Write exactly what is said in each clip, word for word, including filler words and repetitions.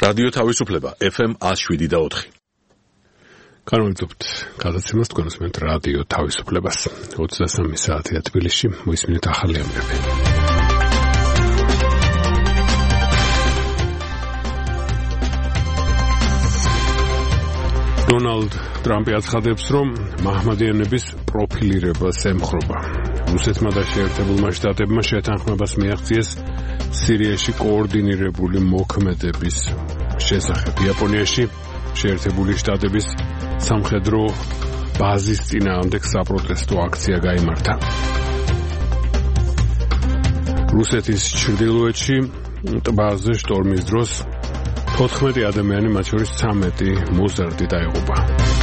რადიო თავისუფლება ეფ ემ one oh seven და four. განვიცობთ გადაცემას თქვენს მეთ რადიო თავისუფლებას. ოცდასამი საათია თბილისში, მოისმინეთ ახალი ამბები. დონალდ ტრამპი აცხადებს, რომ მაჰმადიანების პროფილირებას ემხრობა. რუსეთმა და შეერთებულმა შტატებმა შეთანხმებას მიაღწიეს სირიაში კოორდინირებული მოქმედების შესახებ. იაპონიაში შეერთებული შტატების სამხედრო ბაზის წინააღმდეგ საპროტესტო აქცია გაიმართა. რუსეთის ჩრდილოეთში ტბაზე შტორმის დროს თოთხმეტი ადამიანი, მათ შორის ცამეტი მოზარდი დაიღუპა.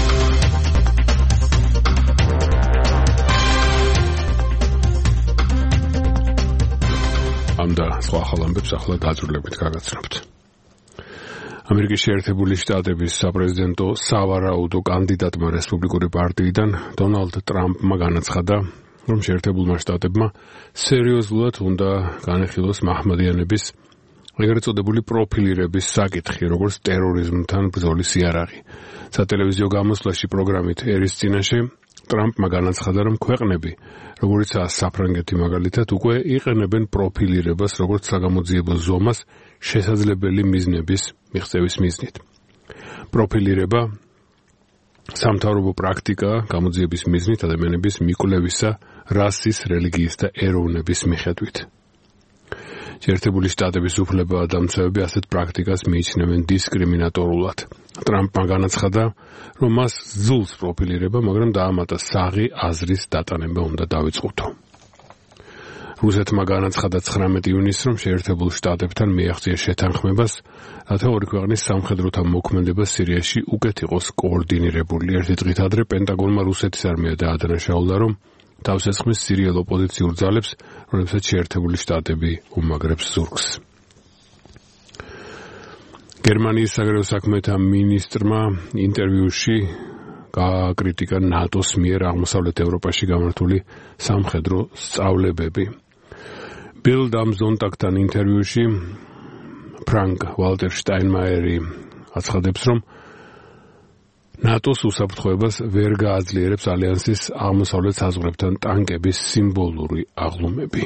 ამ და სხვა ახალ ამბებს ახლა დაწვრილებით გაგაცნობთ. ამერიკის შეერთებული შტატების საპრეზიდენტო სავარაუდო კანდიდატმა რესპუბლიკური პარტიიდან დონალდ ტრამპმა განაცხადა, რომ შეერთებულმა შტატებმა სერიოზულად უნდა განეხილოს მაჰმადიანების ეგრეთ წოდებული პროფილირების საკითხი, როგორც ტერორიზმთან ბრძოლის იარაღი. სატელევიზიო გამოსვლაში პროგრამით ერის წინაშე ტრამპმა განაცხადა, რომ ქვეყნები, როგორიცაა საფრანგეთი მაგალითად, უკვე იყენებენ პროფილირებას როგორც საგამოძიებო ზომას შესაძლებელი მიზნების მიღწევის მიზნით. პროფილირება სამთავრობო პრაქტიკაა გამოძიების მიზნით ადამიანების მიკვლევისა რასის, რელიგიის და ეროვნების მიხედვით. შეერთებული შტატების უფლებადამცავები ასეთ პრაქტიკას მიიჩნევენ დისკრიმინატორულად. ტრამპმა განაცხადა, რომ მას ზულს პროფილირება, მაგრამ დაამატა საღი აზრის დატანება უნდა დავიწყოთ. რუსეთმა განაცხადა ცხრამეტი ივნისს, რომ შეერთებულ შტატებთან მიაღწია შეთანხმებას, რათა ორი ქვეყნის სამხედროთა მოქმედება სირიაში უკეთ იყოს კოორდინირებული. ერთი დღით ადრე პენტაგონმა რუსეთის არმია დაადანაშაულა, რომ თავს ესხმის სირიელ ოპოზიციურ ძალებს, რომლებსაც შეერთებული შტატები უმაგრებს ზურგს. გერმანიის საგარეო საქმეთა მინისტრმა ინტერვიუში გააკრიტიკა ნატოს მიერ აღმოსავლეთ ევროპაში გამართული სამხედრო სწავლებები. ბილდ ამ ზონტაგთან ინტერვიუში ფრანკ ვალტერ შტაინმაიერი აცხადებს, რომ ნატოს უსაფრთხოებას ვერ გააძლიერებს ალიანსის აღმოსავლეთ საზღვრებთან ტანკების სიმბოლური აღლუმები.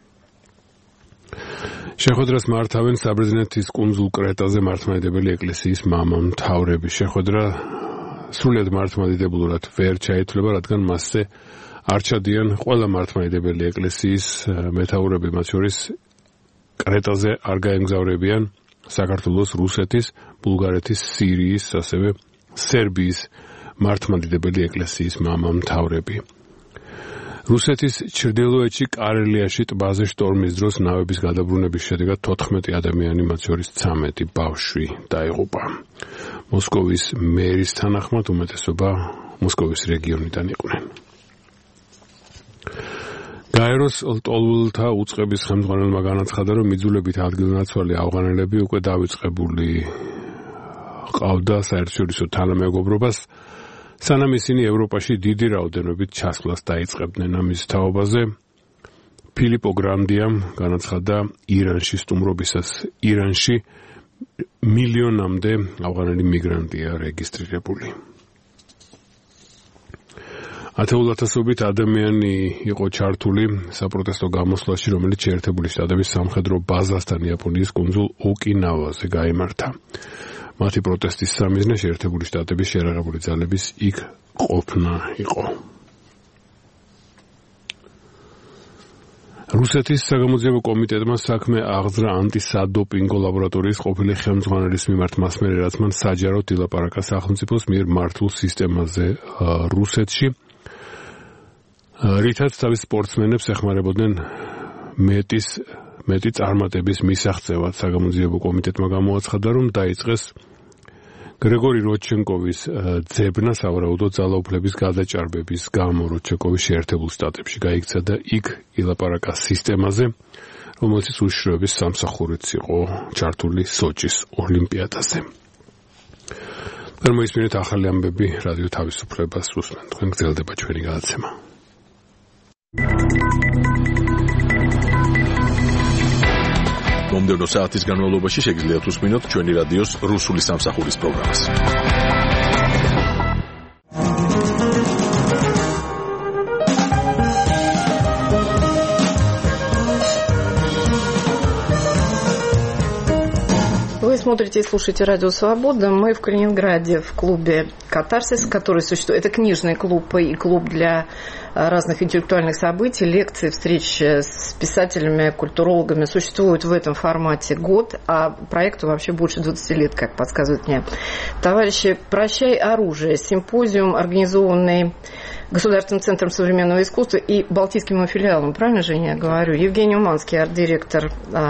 შეხვედრას მართავენ საბერძნეთის კუნძულ კრეტაზე მართლმადიდებელი ეკლესიის მამამთავრები. შეხვედრა სრულიად მართლმადიდებლურად ვერ ჩაითვლება, რადგან მასზე არ ჩადიან ყველა მართლმადიდებელი ეკლესიის მეთაურები, მათ შორის კრეტაზე არ გაემგზავრებიან საქართველოს, რუსეთის, ბულგარეთის, სირიის, ასევე სერბიის მართლმადიდებელი ეკლესიის მამამთავრები. რუსეთის ჩრდილოეთში კარელიაში ტბაზე შტორმის დროს ნავების გადაბრუნების შედეგად თოთხმეტი ადამიანი, მათ შორის ცამეტი ბავშვი დაიღუპა. მოსკოვის მერის თანახმად უმეტესობა მოსკოვის რეგიონიდან იყვნენ. გაეროს ლტოლვილთა უწყების ხელმძღვანელმა განაცხადა, რომ იძულებით ადგილნაცვალი ავღანელები უკვე დავიწყებული ყავდა საერთაშორისო თანამეგობრობას, სანამ ისინი ევროპაში დიდი რაოდენობით ჩასვლას დაიწყებდნენ. ამის თაობაზე ფილიპო გრანდიამ განაცხადა ირანში სტუმრობისას. ირანში მილიონამდე ავღანელი მიგრანტია რეგისტრირებული. ათეულათასობით ადამიანი იყო ჩართული საპროტესტო გამოსვლაში, რომელიც შეერთებული შტატების სამხედრო ბაზასთან იაპონიის კუნძულ ოკინავაზე გაიმართა. მათი პროტესტის სამიზნე შეერთებული შტატების შეერაღებული ძალების იქ ყოფნა იყო. რუსეთის საგამოძიებო კომიტეტმა საქმე აღძრა ანტისადოპინგო ლაბორატორიის ყოფილი ხელმძღვანელის მიმართ მასმერე, რაც მან საჯაროდ ილაპარაკა სახელმწიფოს მიერ მართულ სისტემაზე რუსეთში, რითაც თავის სპორტსმენებს ეხმარებოდნენ მეტის მეტი წარმატების მისაღწევად. საგამოძიებო კომიტეტმა გამოაცხადა, რომ დაიწყეს გრეგორი როდჩენკოვის ძებნა სავარაუდო ძალაუფლების გადაჭარბების გამო. როდჩენკოვი შეერთებულ შტატებში გაიქცა და იქ ილაპარაკა სისტემაზე, რომელშიც უშიშროების სამსახურიც იყო ჩართული სოჭის ოლიმპიადაზე. მოისმინეთ ახალი ამბები რადიო თავისუფლებას უსმენთ. თქვენ გრძელდება ჩვენი გადაცემა. მომდევნო საათის განმავლობაში შეგიძლიათ უსმინოთ ჩვენი რადიოს რუსული სამსახურის პროგრამას. Вы смотрите и слушаете Радио Свобода. Мы в Калининграде в клубе «Катарсис», который существует. Это книжный клуб и клуб для разных интеллектуальных событий, лекций, встреч с писателями, культурологами. Существует в этом формате год, а проекту вообще больше двадцати лет, как подсказывают мне товарищи. «Прощай оружие» – симпозиум, организованный Государственным центром современного искусства и Балтийским его филиалом. Правильно же я говорю? Евгений Уманский, арт-директор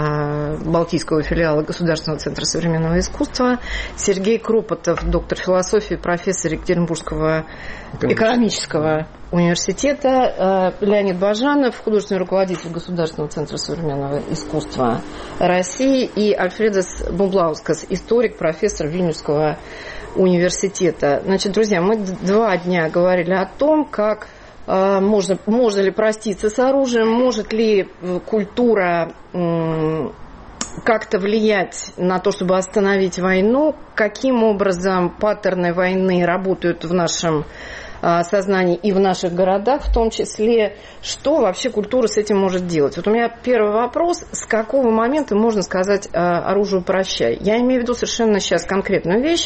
э, Балтийского филиала Государственного центра современного искусства. Сергей Кропотов, доктор философии, профессор Екатеринбургского экономического университета. Э, Леонид Бажанов, художественный руководитель Государственного центра современного искусства России. И Альфредас Бумблаускас, историк, профессор Вильнюсского университета. Значит, друзья, мы два дня говорили о том, как э, можно, можно ли проститься с оружием, может ли культура э, как-то влиять на то, чтобы остановить войну, каким образом паттерны войны работают в нашем э, сознании и в наших городах, в том числе, что вообще культура с этим может делать. Вот у меня первый вопрос, с какого момента можно сказать э, оружию прощай? Я имею в виду совершенно сейчас конкретную вещь.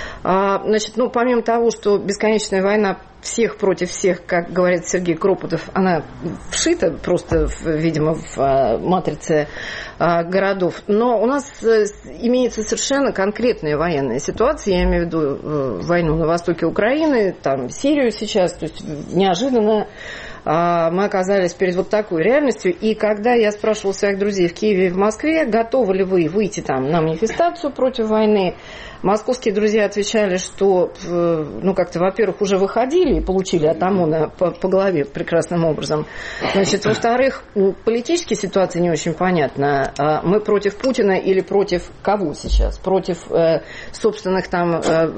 Значит, ну, помимо того, что бесконечная война всех против всех, как говорит Сергей Кропотов, она вшита просто, видимо, в матрице городов. Но у нас имеется совершенно конкретная военная ситуация. Я имею в виду войну на востоке Украины, там Сирию сейчас. То есть неожиданно мы оказались перед вот такой реальностью. И когда я спрашивала своих друзей в Киеве и в Москве, готовы ли вы выйти там на манифестацию против войны, московские друзья отвечали, что, ну, как-то, во-первых, уже выходили и получили от ОМОНа по, по голове прекрасным образом. Значит, во-вторых, политические ситуации не очень понятно. Мы против Путина или против кого сейчас? Против э, собственных там э,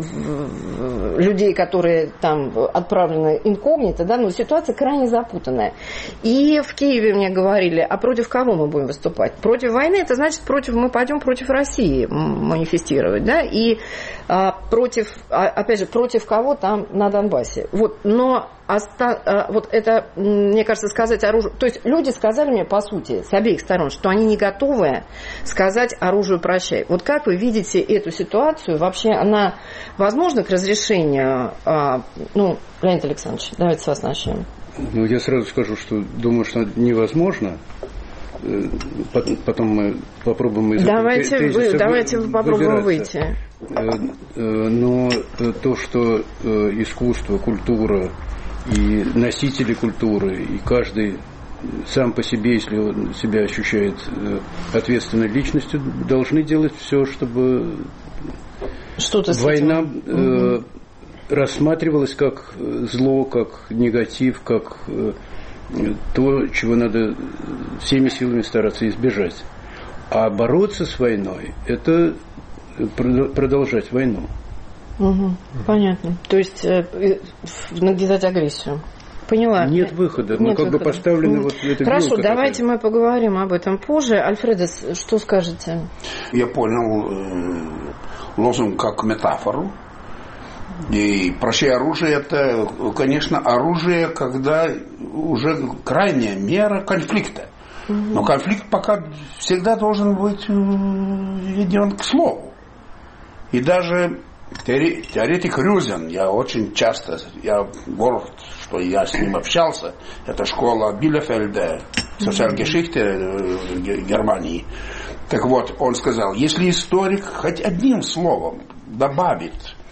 людей, которые там отправлены инкогнито, да? Но ситуация крайне запутанная. И в Киеве мне говорили, а против кого мы будем выступать? Против войны, это значит, против, мы пойдем против России манифестировать, да? И а, против, а, опять же, против кого там на Донбассе. Вот, но оста, а, вот это, мне кажется, сказать оружию... То есть люди сказали мне, по сути, с обеих сторон, что они не готовы сказать оружию прощай. Вот как вы видите эту ситуацию? Вообще она возможна к разрешению? А, ну, Леонид Александрович, давайте с вас начнем. Ну, я сразу скажу, что думаю, что невозможно. Потом мы попробуем из давайте этого тезиса вы, давайте вы попробуем выйти. Но то, что искусство, культура и носители культуры, и каждый сам по себе, если он себя ощущает ответственной личностью, должны делать все, чтобы что-то война угу. рассматривалась как зло, как негатив, как то, чего надо всеми силами стараться избежать. А бороться с войной – это продолжать войну. Угу, понятно. То есть навязать агрессию. Поняла. Нет выхода. Нет Мы как выхода. бы поставлены вот это. Хорошо, давайте такая. мы поговорим об этом позже. Альфредас, что скажете? Я понял э, лозунг как метафору. И прощай оружие – это, конечно, оружие, когда уже крайняя мера конфликта. Угу. Но конфликт пока всегда должен быть веден к слову. И даже теоретик Рюзен, я очень часто, я горд, что я с ним общался, это школа Билефельда, Социальгешихте Германии. Так вот, он сказал, если историк хоть одним словом добавит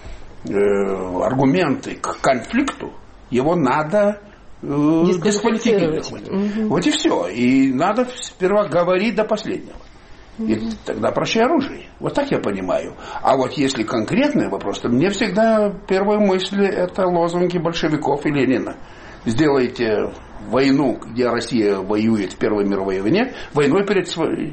аргументы к конфликту, его надо э, дисквалифицировать. Угу. Вот и все. И надо сперва говорить до последнего. Угу. И тогда прощай оружие. Вот так я понимаю. А вот если конкретный вопрос, то мне всегда первые мысли это лозунги большевиков и Ленина. сделайте войну, где Россия воюет в Первой мировой войне, войной перед,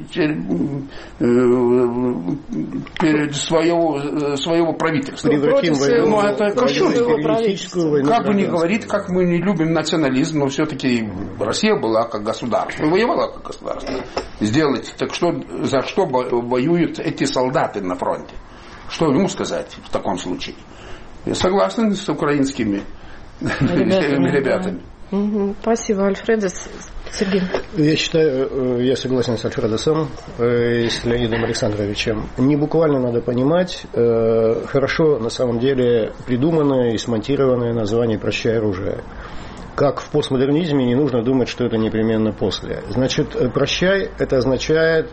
перед своего, своего правительства. Превратим войну, ну, это войну, как бы ни говорит, как мы не любим национализм, но все-таки Россия была как государство, воевала как государство. Сделать, так что, за что воюют эти солдаты на фронте? Что ему сказать в таком случае? Я согласен с украинскими ребятами. ребятами. Угу. Спасибо, Альфредо. Сергей. Я считаю, я согласен с Альфредосом и с Леонидом Александровичем. Не буквально надо понимать, хорошо на самом деле придуманное и смонтированное название «Прощай оружие». Как в постмодернизме не нужно думать, что это непременно после. Значит, «прощай» это означает,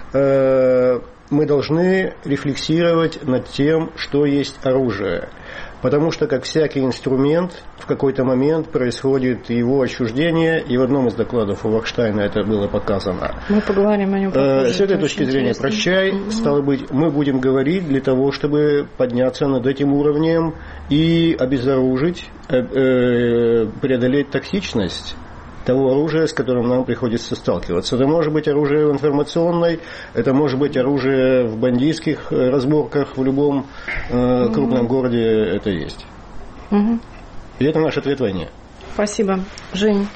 мы должны рефлексировать над тем, что есть оружие. Потому что, как всякий инструмент, в какой-то момент происходит его отчуждение, и в одном из докладов у Вахштайна это было показано. Мы поговорим о нем попозже. С этой точки зрения, интересно. «Прощай», угу. стало быть, мы будем говорить для того, чтобы подняться над этим уровнем и обезоружить, преодолеть токсичность того оружия, с которым нам приходится сталкиваться. Это может быть оружие в информационной, это может быть оружие в бандитских разборках, в любом э, крупном городе это есть. Угу. И это наш ответ войне. Спасибо. Жень.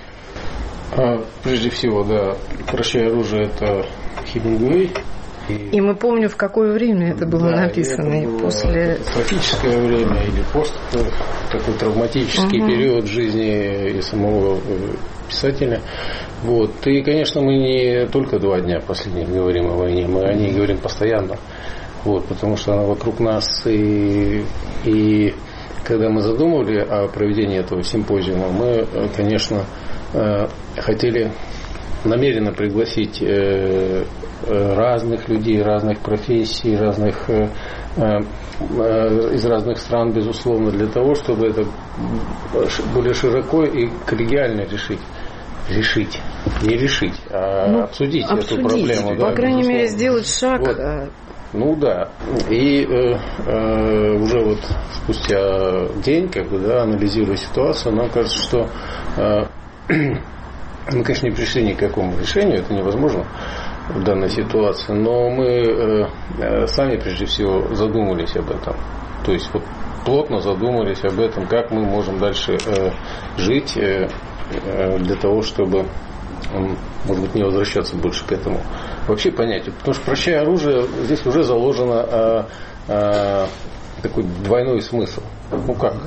А, прежде всего, да, «Прощай оружие» — это Хемингуэй. И, и мы помним, в какое время это было да, написано. Это было после... катастрофическое время или пост, такой травматический угу. период жизни и самого писателя. Вот. И, конечно, мы не только два дня последних говорим о войне, мы о ней говорим постоянно. Вот, потому что она вокруг нас. И, и когда мы задумывали о проведении этого симпозиума, мы, конечно, хотели намеренно пригласить разных людей, разных профессий, разных, э, э, из разных стран, безусловно, для того, чтобы это более широко и коллегиально решить. Решить. Не решить, а ну, обсудить, обсудить эту проблему. По да, крайней безусловно. мере, сделать шаг. Вот. Ну да. И э, э, уже вот спустя день, как бы, да, анализируя ситуацию, нам кажется, что э, мы, конечно, не пришли ни к какому решению, это невозможно в данной ситуации, но мы э, сами прежде всего задумались об этом. То есть вот плотно задумались об этом, как мы можем дальше э, жить э, э, для того, чтобы, э, может быть, не возвращаться больше к этому вообще понятию. Потому что «Прощай оружие» здесь уже заложено э, э, такой двойной смысл. Ну как?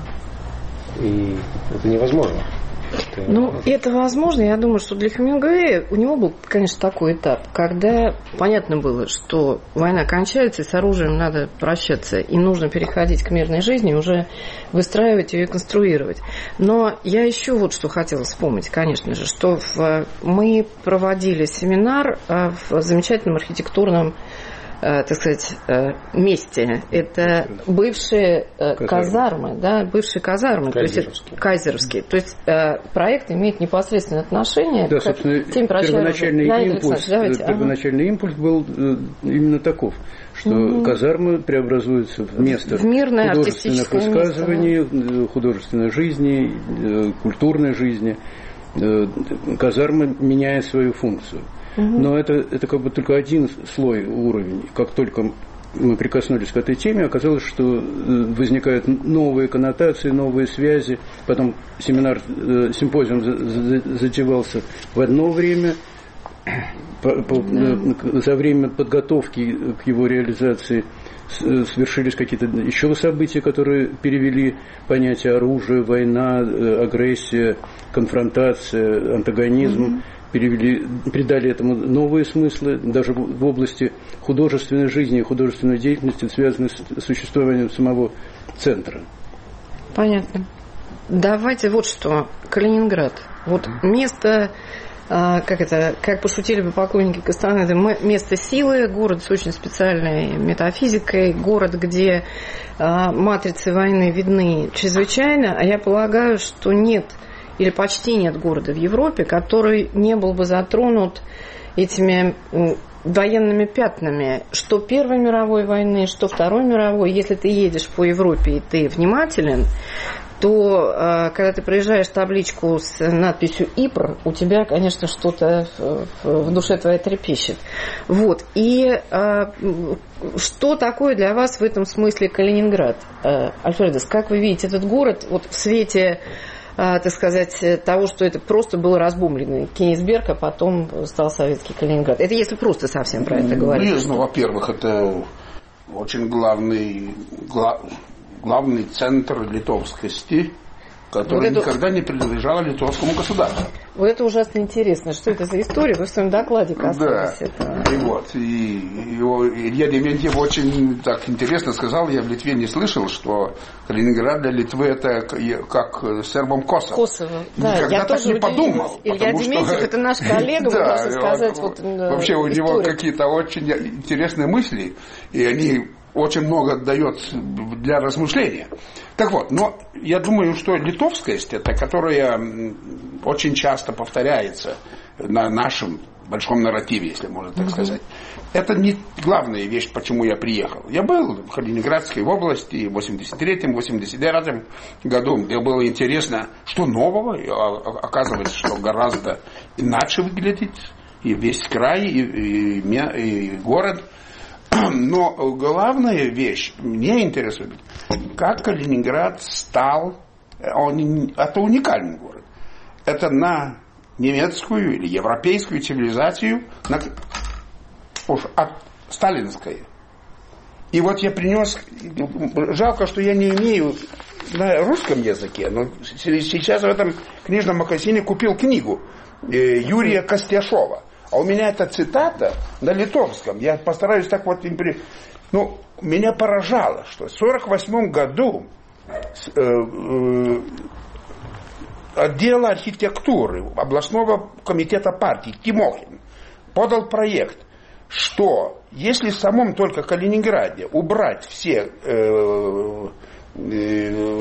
И это невозможно. Ну, это возможно. Я думаю, что для Хемингуэя у него был, конечно, такой этап, когда понятно было, что война кончается, и с оружием надо прощаться, и нужно переходить к мирной жизни, уже выстраивать ее и конструировать. Но я еще вот что хотела вспомнить, конечно же, что в, мы проводили семинар в замечательном архитектурном, так сказать, месте. Это бывшие казармы, казармы да, бывшие казармы, кайзеровские. Кайзеровские. То есть проект имеет непосредственное отношение да, к собственно, тем первоначальный импульс, первоначальный ага. импульс был именно таков, что угу. казармы преобразуются в место в мирное, художественных высказываний, место, да. художественной жизни, культурной жизни. Казарма меняет свою функцию. Но это, это как бы только один слой, уровень. Как только мы прикоснулись к этой теме, оказалось, что возникают новые коннотации, новые связи. Потом семинар, симпозиум затевался в одно время. По, по, за время подготовки к его реализации свершились какие-то еще события, которые перевели понятие оружия, война, агрессия, конфронтация, антагонизм. Mm-hmm. Перевели, придали этому новые смыслы, даже в области художественной жизни и художественной деятельности, связанной с существованием самого центра. Понятно. Давайте вот что. Калининград. Вот место, как это, как пошутили бы покойники Кастанеды, место силы, город с очень специальной метафизикой, город, где матрицы войны видны чрезвычайно, а я полагаю, что нет или почти нет города в Европе, который не был бы затронут этими военными пятнами, что Первой мировой войны, что Второй мировой. Если ты едешь по Европе и ты внимателен, то когда ты проезжаешь табличку с надписью «ИПР», у тебя, конечно, что-то в душе твоей трепещет. Вот. И что такое для вас в этом смысле Калининград? Альфредос, как вы видите этот город вот в свете, так сказать, того, что это просто был разбомбленный Кенигсберг, а потом стал советский Калининград? Это если просто совсем про это говорить. Ну, во-первых, это очень главный, глав, главный центр литовскости, который вот никогда это... не принадлежал литовскому государству. Вот это ужасно интересно. Что это за история? Вы в своем докладе касались да. этого. И вот. И, и Илья Дементьев очень так интересно сказал, я в Литве не слышал, что Калининград для Литвы это как сербом Косово. Косово. Да, никогда я так тоже не подумал. Илья Дементьев что... это наш коллега, да, можно сказать. Вот, вообще у него какие-то очень интересные мысли, и они очень много дает для размышления. Так вот, но я думаю, что литовскость, это которая очень часто повторяется на нашем большом нарративе, если можно так mm-hmm. сказать, это не главная вещь, почему я приехал. Я был в Калининградской области в восемьдесят третьем восемьдесят девятом году, где было интересно, что нового, и оказывается, что гораздо иначе выглядит и весь край, и, и, и город. Но главная вещь меня интересует, как Калининград стал, он, это уникальный город. Это на немецкую или европейскую цивилизацию, на, уж от сталинской. И вот я принес, жалко, что я не имею на русском языке, но сейчас в этом книжном магазине купил книгу Юрия Костяшова. А у меня эта цитата на литовском. Я постараюсь так вот... Ну, меня поражало, что в сорок восьмом году э, э, отдел архитектуры областного комитета партии Тимохин подал проект, что если в самом только Калининграде убрать все э, э,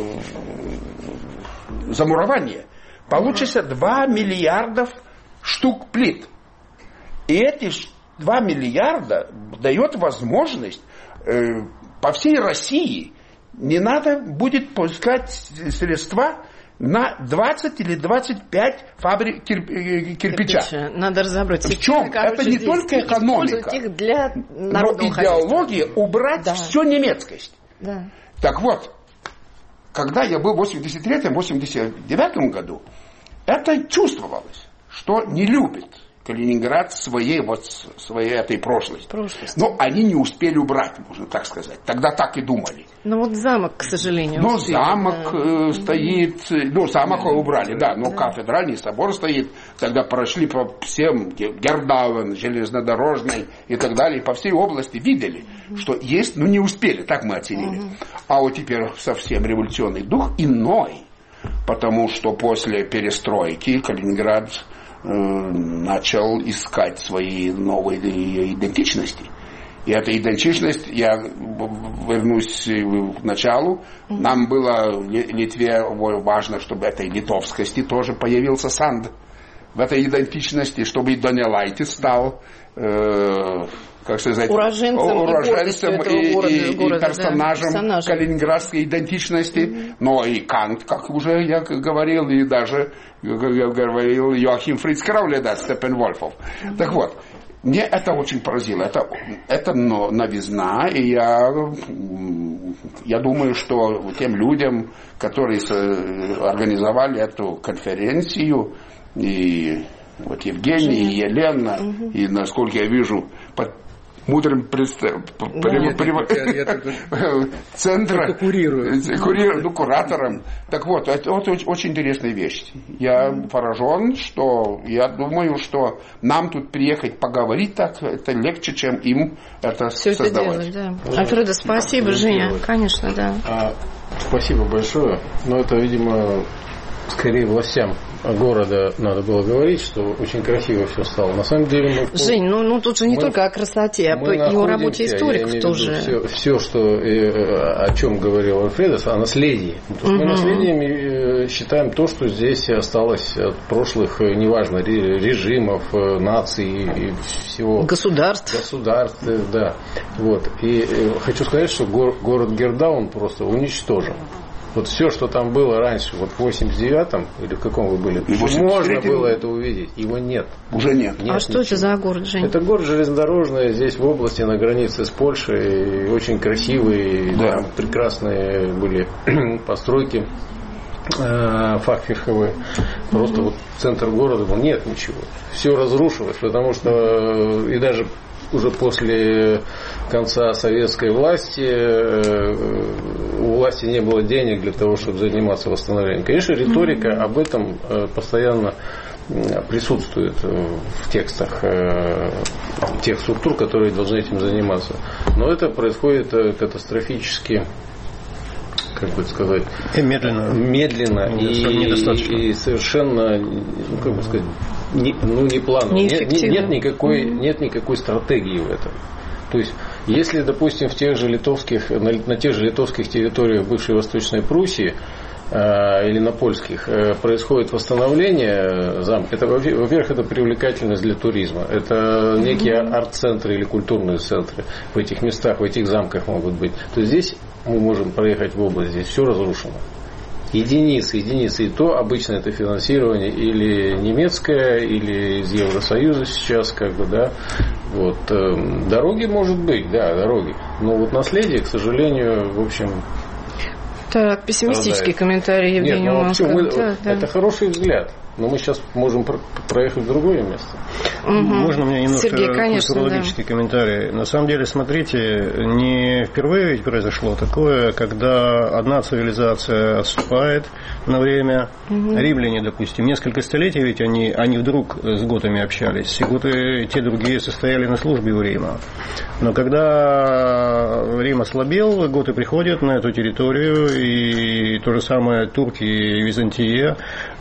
замурования, получится два миллиарда штук плит. И эти два миллиарда дает возможность э, по всей России не надо будет пускать средства на двадцать или двадцать пять фабрик кир- кирпича. Кирпича. Надо разобраться. В чем? Это не только экономика, их для но идеология убрать да. всю немецкость. Да. Так вот, когда я был в восемьдесят третьем восемьдесят девятом году, это чувствовалось, что не любит Калининград своей, вот, своей этой прошлости. прошлости. Но они не успели убрать, можно так сказать. Тогда так и думали. Ну вот замок, к сожалению. Ну замок да. стоит, ну замок да. убрали, да, но да. кафедральный собор стоит. Тогда прошли по всем, Гердаuen, железнодорожный и так далее, по всей области видели, угу. что есть, но не успели, так мы оценили. Угу. А вот теперь совсем революционный дух иной, потому что после перестройки Калининград начал искать свои новые идентичности. И эта идентичность, я вернусь к началу, нам было в Литве важно, чтобы этой литовскости тоже появился санд. В этой идентичности, чтобы и Донелайтис стал, э, как сказать, уроженцем, уроженцем и, города, и, города, и персонажем, да, персонажем калининградской идентичности. Mm-hmm. Но и Кант, как уже я говорил, и даже я говорил Йоахим Фриц Крауле, да, Степенвольфов. Mm-hmm. Так вот, мне это очень поразило. Это, это новизна, и я, я думаю, что тем людям, которые организовали эту конференцию, и вот Евгений, и Елена, угу. и, насколько я вижу, под мудрым центром, курирует, ну, куратором. Так вот, это, это очень интересная вещь. Я поражен, что я думаю, что нам тут приехать поговорить так, это легче, чем им это все создавать. Это делать, да. Альфредо, спасибо, Женя. Конечно, да. А, спасибо большое. Но это, видимо, скорее властям города надо было говорить, что очень красиво все стало. На самом деле мы... Жень, ну, ну тут же не мы, только о красоте, а и о работе историков тоже. Все, все, что, о чем говорил Альфредос, о наследии. Потому что угу. мы наследием считаем то, что здесь осталось от прошлых, неважно, режимов, наций и всего. Государств. Государств, да. Вот. И хочу сказать, что город Гердаuen просто уничтожен. Вот все, что там было раньше, вот в восемьдесят девятом, или в каком вы были, можно было это увидеть, его нет. Уже нет. нет а что ничего. Это за город, Жень? Это город железнодорожный, здесь в области, на границе с Польшей, очень красивый, да. Там прекрасные были постройки фахверковые. Просто mm-hmm. вот центр города был, нет ничего. Все разрушилось, потому что и даже уже после конца советской власти у власти не было денег для того, чтобы заниматься восстановлением. Конечно, риторика mm-hmm. об этом постоянно присутствует в текстах тех структур, которые должны этим заниматься. Но это происходит катастрофически, как бы сказать, и медленно, медленно и, и, и совершенно, ну, как бы сказать, не, ну, не планово. Нет, нет, никакой, mm-hmm. нет никакой стратегии в этом. То есть, если, допустим, в тех же литовских, на, на тех же литовских территориях бывшей Восточной Пруссии э, или на польских э, происходит восстановление замка, это, во-первых, это привлекательность для туризма. Это некие mm-hmm. арт-центры или культурные центры в этих местах, в этих замках могут быть. То есть здесь мы можем проехать в область, здесь все разрушено. Единицы, единицы. И то обычно это финансирование или немецкое, или из Евросоюза сейчас, как бы, да. Вот. Дороги, может быть, да, дороги. Но вот наследие, к сожалению, в общем. Так, пессимистический страдает. Комментарий Евгения. Нет, ну, вообще, мы, да, да. Это хороший взгляд. Но мы сейчас можем проехать в другое место. Угу. Можно мне немножко культурологический да. комментарий? На самом деле, смотрите, не впервые ведь произошло такое, когда одна цивилизация отступает на время. Угу. Римляне, допустим, несколько столетий ведь они, они вдруг с готами общались. И готы те другие состояли на службе у Рима. Но когда Рим ослабел, готы приходят на эту территорию, и то же самое турки и Византия,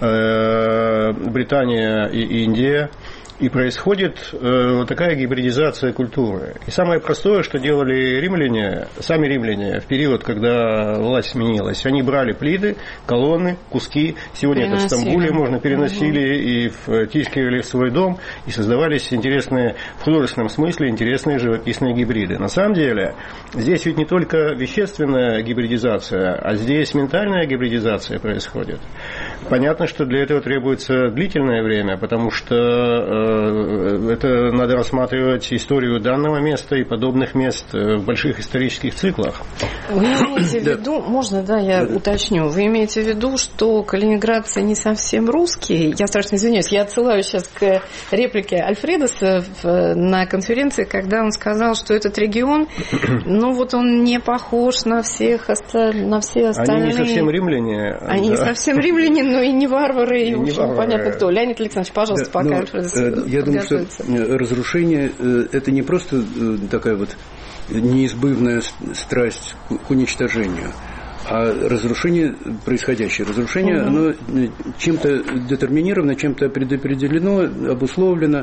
Британия и Индия, и происходит э, вот такая гибридизация культуры. И самое простое, что делали римляне, сами римляне, в период, когда власть сменилась, они брали плиты, колонны, куски, сегодня переносили. Это в Стамбуле можно переносили, угу. и втискивали в свой дом, и создавались интересные, в художественном смысле, интересные живописные гибриды. На самом деле, здесь ведь не только вещественная гибридизация, а здесь ментальная гибридизация происходит. Понятно, что для этого требуется длительное время, потому что это надо рассматривать историю данного места и подобных мест в больших исторических циклах. Вы имеете в виду, можно, да, я уточню, вы имеете в виду, что калининградцы не совсем русские? Я страшно извиняюсь, я отсылаю сейчас к реплике Альфредеса на конференции, когда он сказал, что этот регион, ну вот он не похож на всех, на все остальные. Они не совсем римляне. Они да. не совсем римляне, но и не варвары, и, и в общем, непонятно кто. Леонид Александрович, пожалуйста, да, пока Альфредес. Я думаю, что разрушение – это не просто такая вот неизбывная страсть к уничтожению, а разрушение происходящее. Разрушение, угу. оно чем-то детерминировано, чем-то предопределено, обусловлено.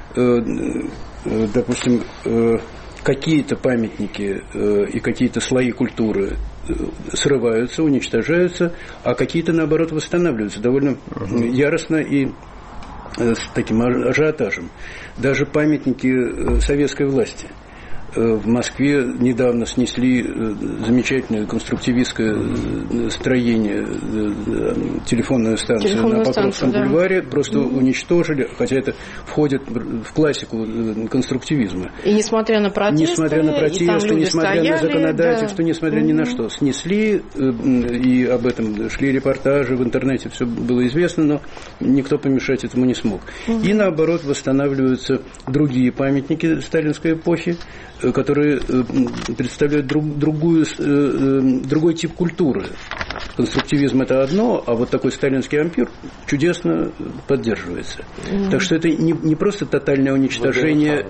Допустим, какие-то памятники и какие-то слои культуры срываются, уничтожаются, а какие-то, наоборот, восстанавливаются довольно угу. яростно и с таким ажиотажем. Даже памятники советской власти. В Москве недавно снесли замечательное конструктивистское строение, телефонную станцию телефонную на Покровском станцию, бульваре, да. просто mm-hmm. уничтожили, хотя это входит в классику конструктивизма. И несмотря на протесты, несмотря на протесты, несмотря стояли, на законодательство, да. несмотря mm-hmm. ни на что, снесли, и об этом шли репортажи, в интернете все было известно, но никто помешать этому не смог. Mm-hmm. И наоборот восстанавливаются другие памятники сталинской эпохи, которые представляют друг, другую, другой тип культуры. Конструктивизм – это одно, а вот такой сталинский ампир чудесно поддерживается. Mm-hmm. Так что это не, не просто тотальное уничтожение…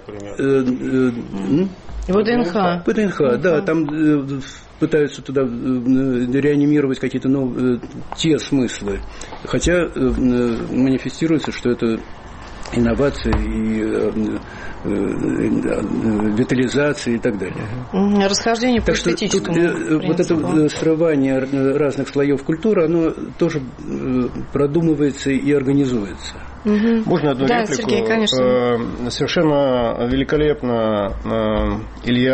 ВДНХ. ВДНХ, да, там пытаются туда реанимировать какие-то новые, те смыслы. Хотя манифестируется, что это инновации и витализации и так далее. Расхождение по эстетическому принципу. Вот это срывание разных слоев культуры, оно тоже продумывается и организуется. Угу. Можно одну да, реплику? Сергей, конечно. Совершенно великолепно Илья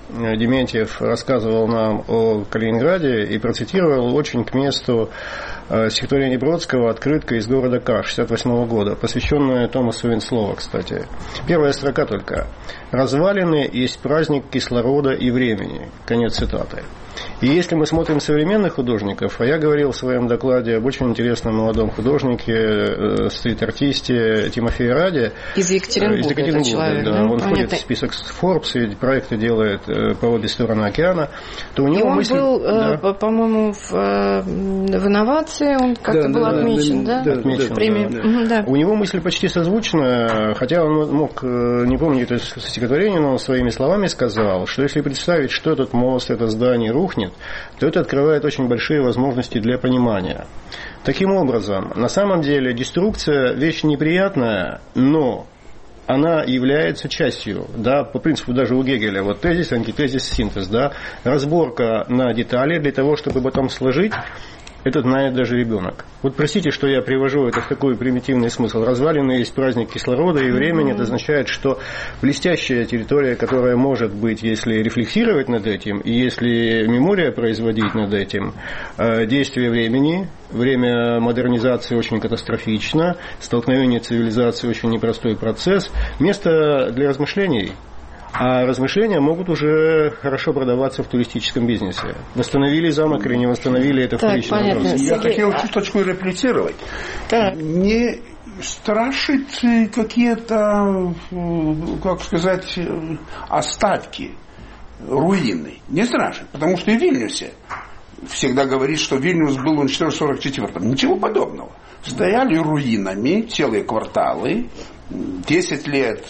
Дементьев рассказывал нам о Калининграде и процитировал очень к месту стихотворение Бродского «Открытка из города К» шестьдесят восьмого года, посвященная Томасу Винслоу, кстати. Первая строка только. «Развалины есть праздник кислорода и времени». Конец цитаты. И если мы смотрим современных художников, а я говорил в своем докладе об очень интересном молодом художнике, стрит-артисте Тимофее Раде. Из Екатеринбурга, из Екатеринбурга, человек, да. да? Он Понятно. входит в список Forbes и проекты делает по обе стороны океана. То у него и он мысль, был, да. по-моему, в, в инновации, он как-то да, был да, отмечен, да? да, да, отмечен, премии. да. Угу, да. У него мысль почти созвучна, хотя он мог, не помню это стихотворение, но он своими словами сказал, что если представить, что этот мост, это здание рухнет, то это открывает очень большие возможности для понимания. Таким образом, на самом деле деструкция вещь неприятная, но она является частью, да, по принципу даже у Гегеля, вот тезис, антитезис, синтез, да, разборка на детали для того, чтобы потом сложить. Это знает даже ребенок. Вот простите, что я привожу это в такой примитивный смысл. Развалины есть праздник кислорода и времени. Mm-hmm. Это означает, что блестящая территория, которая может быть, если рефлексировать над этим, и если мемория производить над этим, действие времени, время модернизации очень катастрофично, столкновение цивилизации очень непростой процесс, место для размышлений. А размышления могут уже хорошо продаваться в туристическом бизнесе. Восстановили замок или не восстановили, это вторичный вопрос. Я хотел чуточку реплицировать. Так. Не страшит какие-то, как сказать, остатки, руины. Не страшит, потому что и в Вильнюсе всегда говорит, что Вильнюс был уничтожен в сорок четвёртом. Ничего подобного. Стояли руинами целые кварталы, десять лет.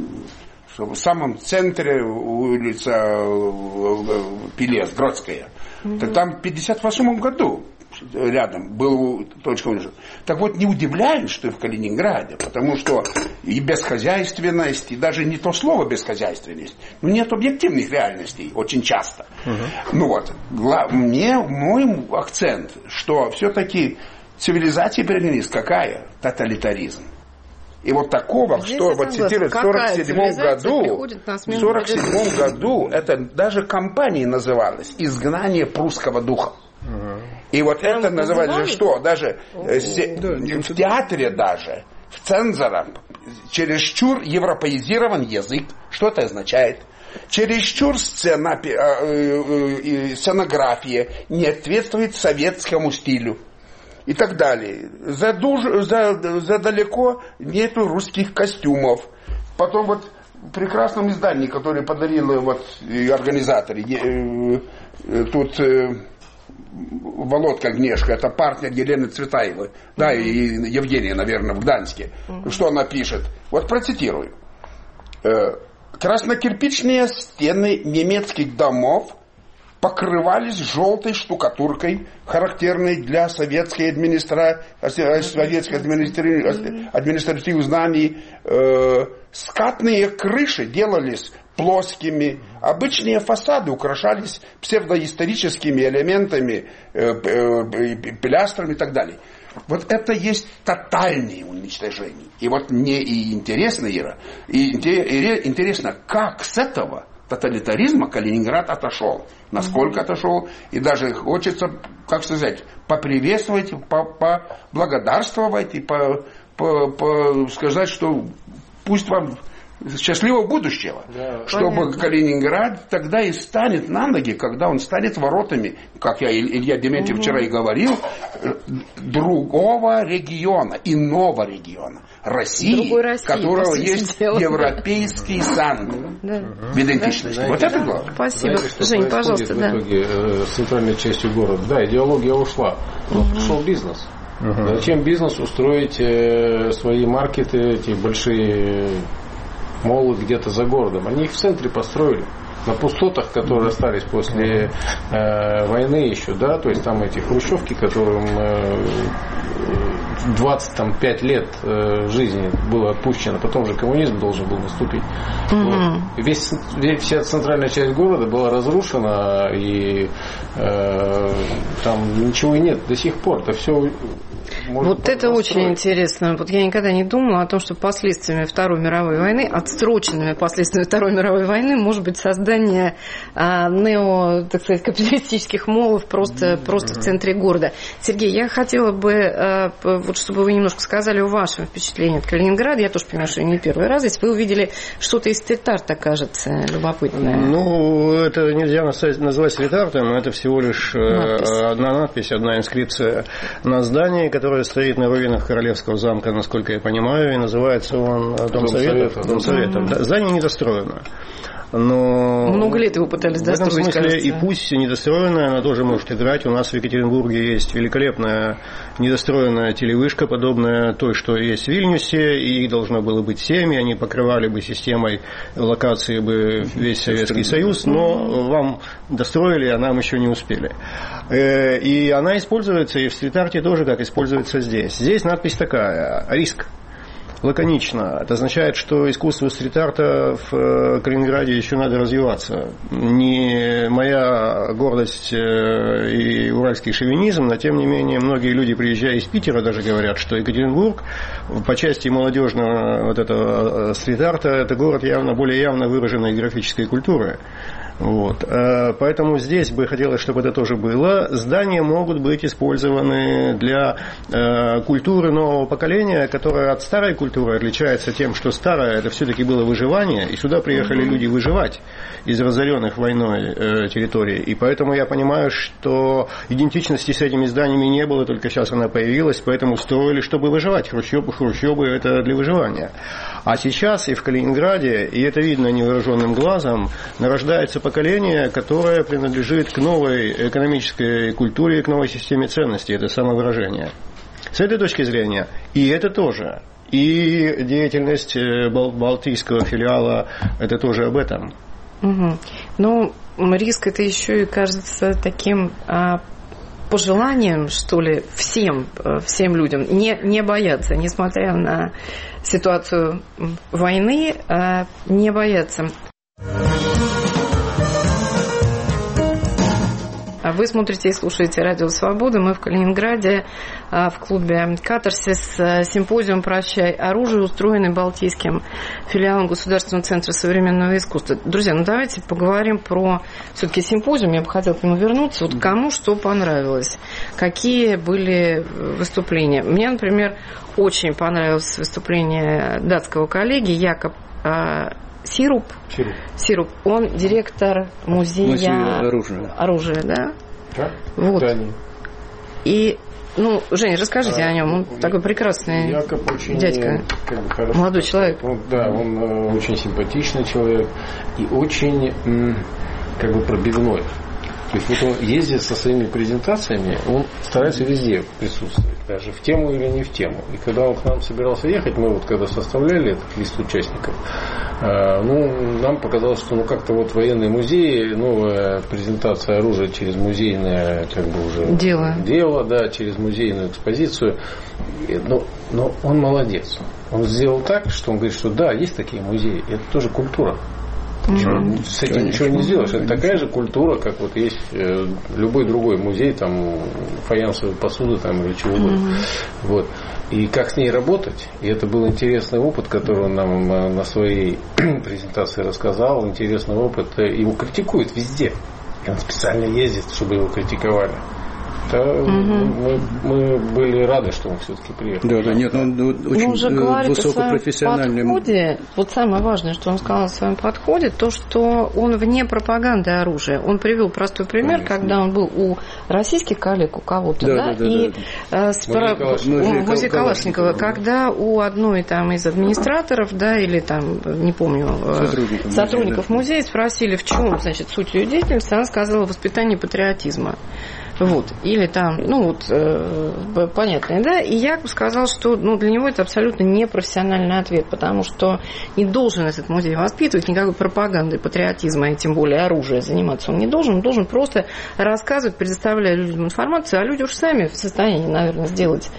В самом центре улица Пелес, Гродская. Mm-hmm. Так там в пятьдесят восьмом году рядом был точка уничтожения. Так вот, не удивляюсь, что и в Калининграде, потому что и бесхозяйственность, и даже не то слово бесхозяйственность, но нет объективных реальностей очень часто. Uh-huh. Ну вот, мне, мой акцент, что все-таки цивилизация перенялась какая? Тоталитаризм. И вот такого, здесь что вот цитируют в сорок седьмом году, в сорок седьмом году это даже кампанией называлось «Изгнание прусского духа». Угу. И вот Прямо это называли что? Даже О, се, да, в театре даже, в цензорах, чересчур европеизирован язык. Что это означает? Чересчур сцена, сценография не соответствует советскому стилю. И так далее. За, дуж, за, за далеко нету русских костюмов. Потом вот в прекрасном издании, которое подарили вот организаторы, э, э, тут э, Володка Гнешко, это партнер Елены Цветаевой, mm-hmm. да, и Евгения, наверное, в Гданьске. Mm-hmm. Что она пишет? Вот процитирую. Э, краснокирпичные стены немецких домов покрывались желтой штукатуркой, характерной для советской администра... советской администра... административных знаний. Э, скатные крыши делались плоскими, обычные фасады украшались псевдоисторическими элементами, э, э, пилястрами и так далее. Вот это есть тотальное уничтожение. И вот мне и интересно, Ира, и интересно, как с этого тоталитаризма Калининград отошел. Насколько отошел. И даже хочется, как сказать, поприветствовать, поблагодарствовать и по, по, по сказать, что пусть вам счастливого будущего. Да, чтобы понятно. Калининград тогда и станет на ноги, когда он станет воротами, как я Илья Дементьев угу. вчера и говорил, другого региона, иного региона. России, России которого есть дело. Европейский сан да. в идентичности. Да. Вот это главное. Спасибо. Знаете, Жень, пожалуйста. В да. итоге э, с центральной частью города. Да, идеология ушла. Но угу. пришел бизнес. Угу. Зачем бизнесу строить э, свои маркеты, эти большие молы где-то за городом? Они их в центре построили. На пустотах, которые остались после э, войны еще, да, то есть там эти хрущевки, которым э, двадцать пять лет э, жизни было отпущено, потом же коммунизм должен был наступить. Mm-hmm. Вот. Весь, вся центральная часть города была разрушена, и э, там ничего и нет до сих пор. Это все может, вот это очень интересно. Вот я никогда не думала о том, что последствиями Второй мировой войны, отстроченными последствиями Второй мировой войны, может быть создание а, нео, так сказать, капиталистических молов просто, mm-hmm. просто в центре города. Сергей, я хотела бы, а, вот чтобы вы немножко сказали о вашем впечатлении от Калининграда. Я тоже понимаю, что не первый раз. Если вы увидели что-то из стрит-арта, кажется, любопытное. Ну, это нельзя назвать стрит-артом, это всего лишь надпись. одна надпись, одна инскрипция на здании, которое стоит на руинах Королевского замка, насколько я понимаю, и называется он Дом, Дом Советов. Совета. Дом Советов. Да. Здание недостроено. Но много лет его пытались достроить. В этом смысле кажется. И пусть недостроенная, она тоже может играть. У нас в Екатеринбурге есть великолепная недостроенная телевышка, подобная той, что есть в Вильнюсе, и их должно было быть семь, и они покрывали бы системой локации бы весь Советский Союз, но вам достроили, а нам еще не успели. И она используется и в стрит-арте тоже, как используется здесь. Здесь надпись такая: риск. Лаконично. Это означает, что искусству стрит-арта в Калининграде еще надо развиваться. Не моя гордость и уральский шовинизм, но тем не менее многие люди, приезжая из Питера, даже говорят, что Екатеринбург по части молодежного вот этого стрит-арта это город явно более явно выраженной графической культуры. Вот. Поэтому здесь бы хотелось, чтобы это тоже было. Здания могут быть использованы для культуры нового поколения, которая от старой культуры отличается тем, что старая это все-таки было выживание, и сюда приехали люди выживать из разоренных войной территорий. И поэтому я понимаю, что идентичности с этими зданиями не было, только сейчас она появилась, поэтому строили, чтобы выживать. Хрущебы, хрущебы это для выживания. А сейчас и в Калининграде, и это видно невооруженным глазом, нарождается поколение, которое принадлежит к новой экономической культуре, к новой системе ценностей. Это самовыражение. С этой точки зрения, и это тоже. И деятельность балтийского филиала, это тоже об этом. Угу. Ну, риск это еще и кажется таким а, пожеланием, что ли, всем, всем людям не, не бояться, несмотря на ситуацию войны, а, не бояться. Вы смотрите и слушаете Радио Свобода. Мы в Калининграде в клубе «Катарсис». Симпозиум «Прощай оружие», устроенный Балтийским филиалом Государственного центра современного искусства. Друзья, ну давайте поговорим про все-таки симпозиум. Я бы хотела к нему вернуться. Вот кому что понравилось? Какие были выступления? Мне, например, очень понравилось выступление датского коллеги Якоб Сируп. Сируп. Сируп. Он директор музея, музея оружия. оружия, да? Да. Вот. Да. И, ну, Жень, расскажите а, о нем. Он я, такой прекрасный Якоб очень, дядька. Как бы, хорошо, молодой человек. Он, да, он э, очень симпатичный человек и очень м, как бы пробивной. То есть вот он ездит со своими презентациями, он старается везде присутствовать, даже в тему или не в тему. И когда он к нам собирался ехать, мы вот когда составляли этот лист участников, э, ну, нам показалось, что ну как-то вот военные музеи, новая презентация оружия через музейное как бы уже дело, дело да, через музейную экспозицию. Но, но он молодец. Он сделал так, что он говорит, что да, есть такие музеи, это тоже культура. Mm-hmm. С этим ничего не сделаешь. Это такая же культура, как вот есть э, любой другой музей, там фаянсовой посуды там, или чего угодно. Mm-hmm. Вот. И как с ней работать. И это был интересный опыт, который он нам на своей презентации рассказал. Интересный опыт. Его критикуют везде. Он специально ездит, чтобы его критиковали. Да, угу. мы, мы были рады, что он все-таки приехал. Да, да, нет, он очень он уже говорит высокопрофессиональный. О своем подходе. Вот самое важное, что он сказал о своем подходе, то, что он вне пропаганды оружия. Он привел простой пример, конечно, когда он был у российских коллег, у кого-то, да, да, да, и да, да. Музей Калашникова, музей Калашникова, когда у одной там из администраторов, да, или там, не помню, сотрудников, сотрудников музея, музея спросили, в чем, значит, суть ее деятельности, она сказала: воспитание патриотизма. Вот. Или там, ну вот, э, понятно, да, и Якоб сказал, что ну, для него это абсолютно непрофессиональный ответ, потому что не должен этот музей воспитывать никакой пропагандой патриотизма, и тем более оружия заниматься он не должен, он должен просто рассказывать, предоставляя людям информацию, а люди уж сами в состоянии, наверное, сделать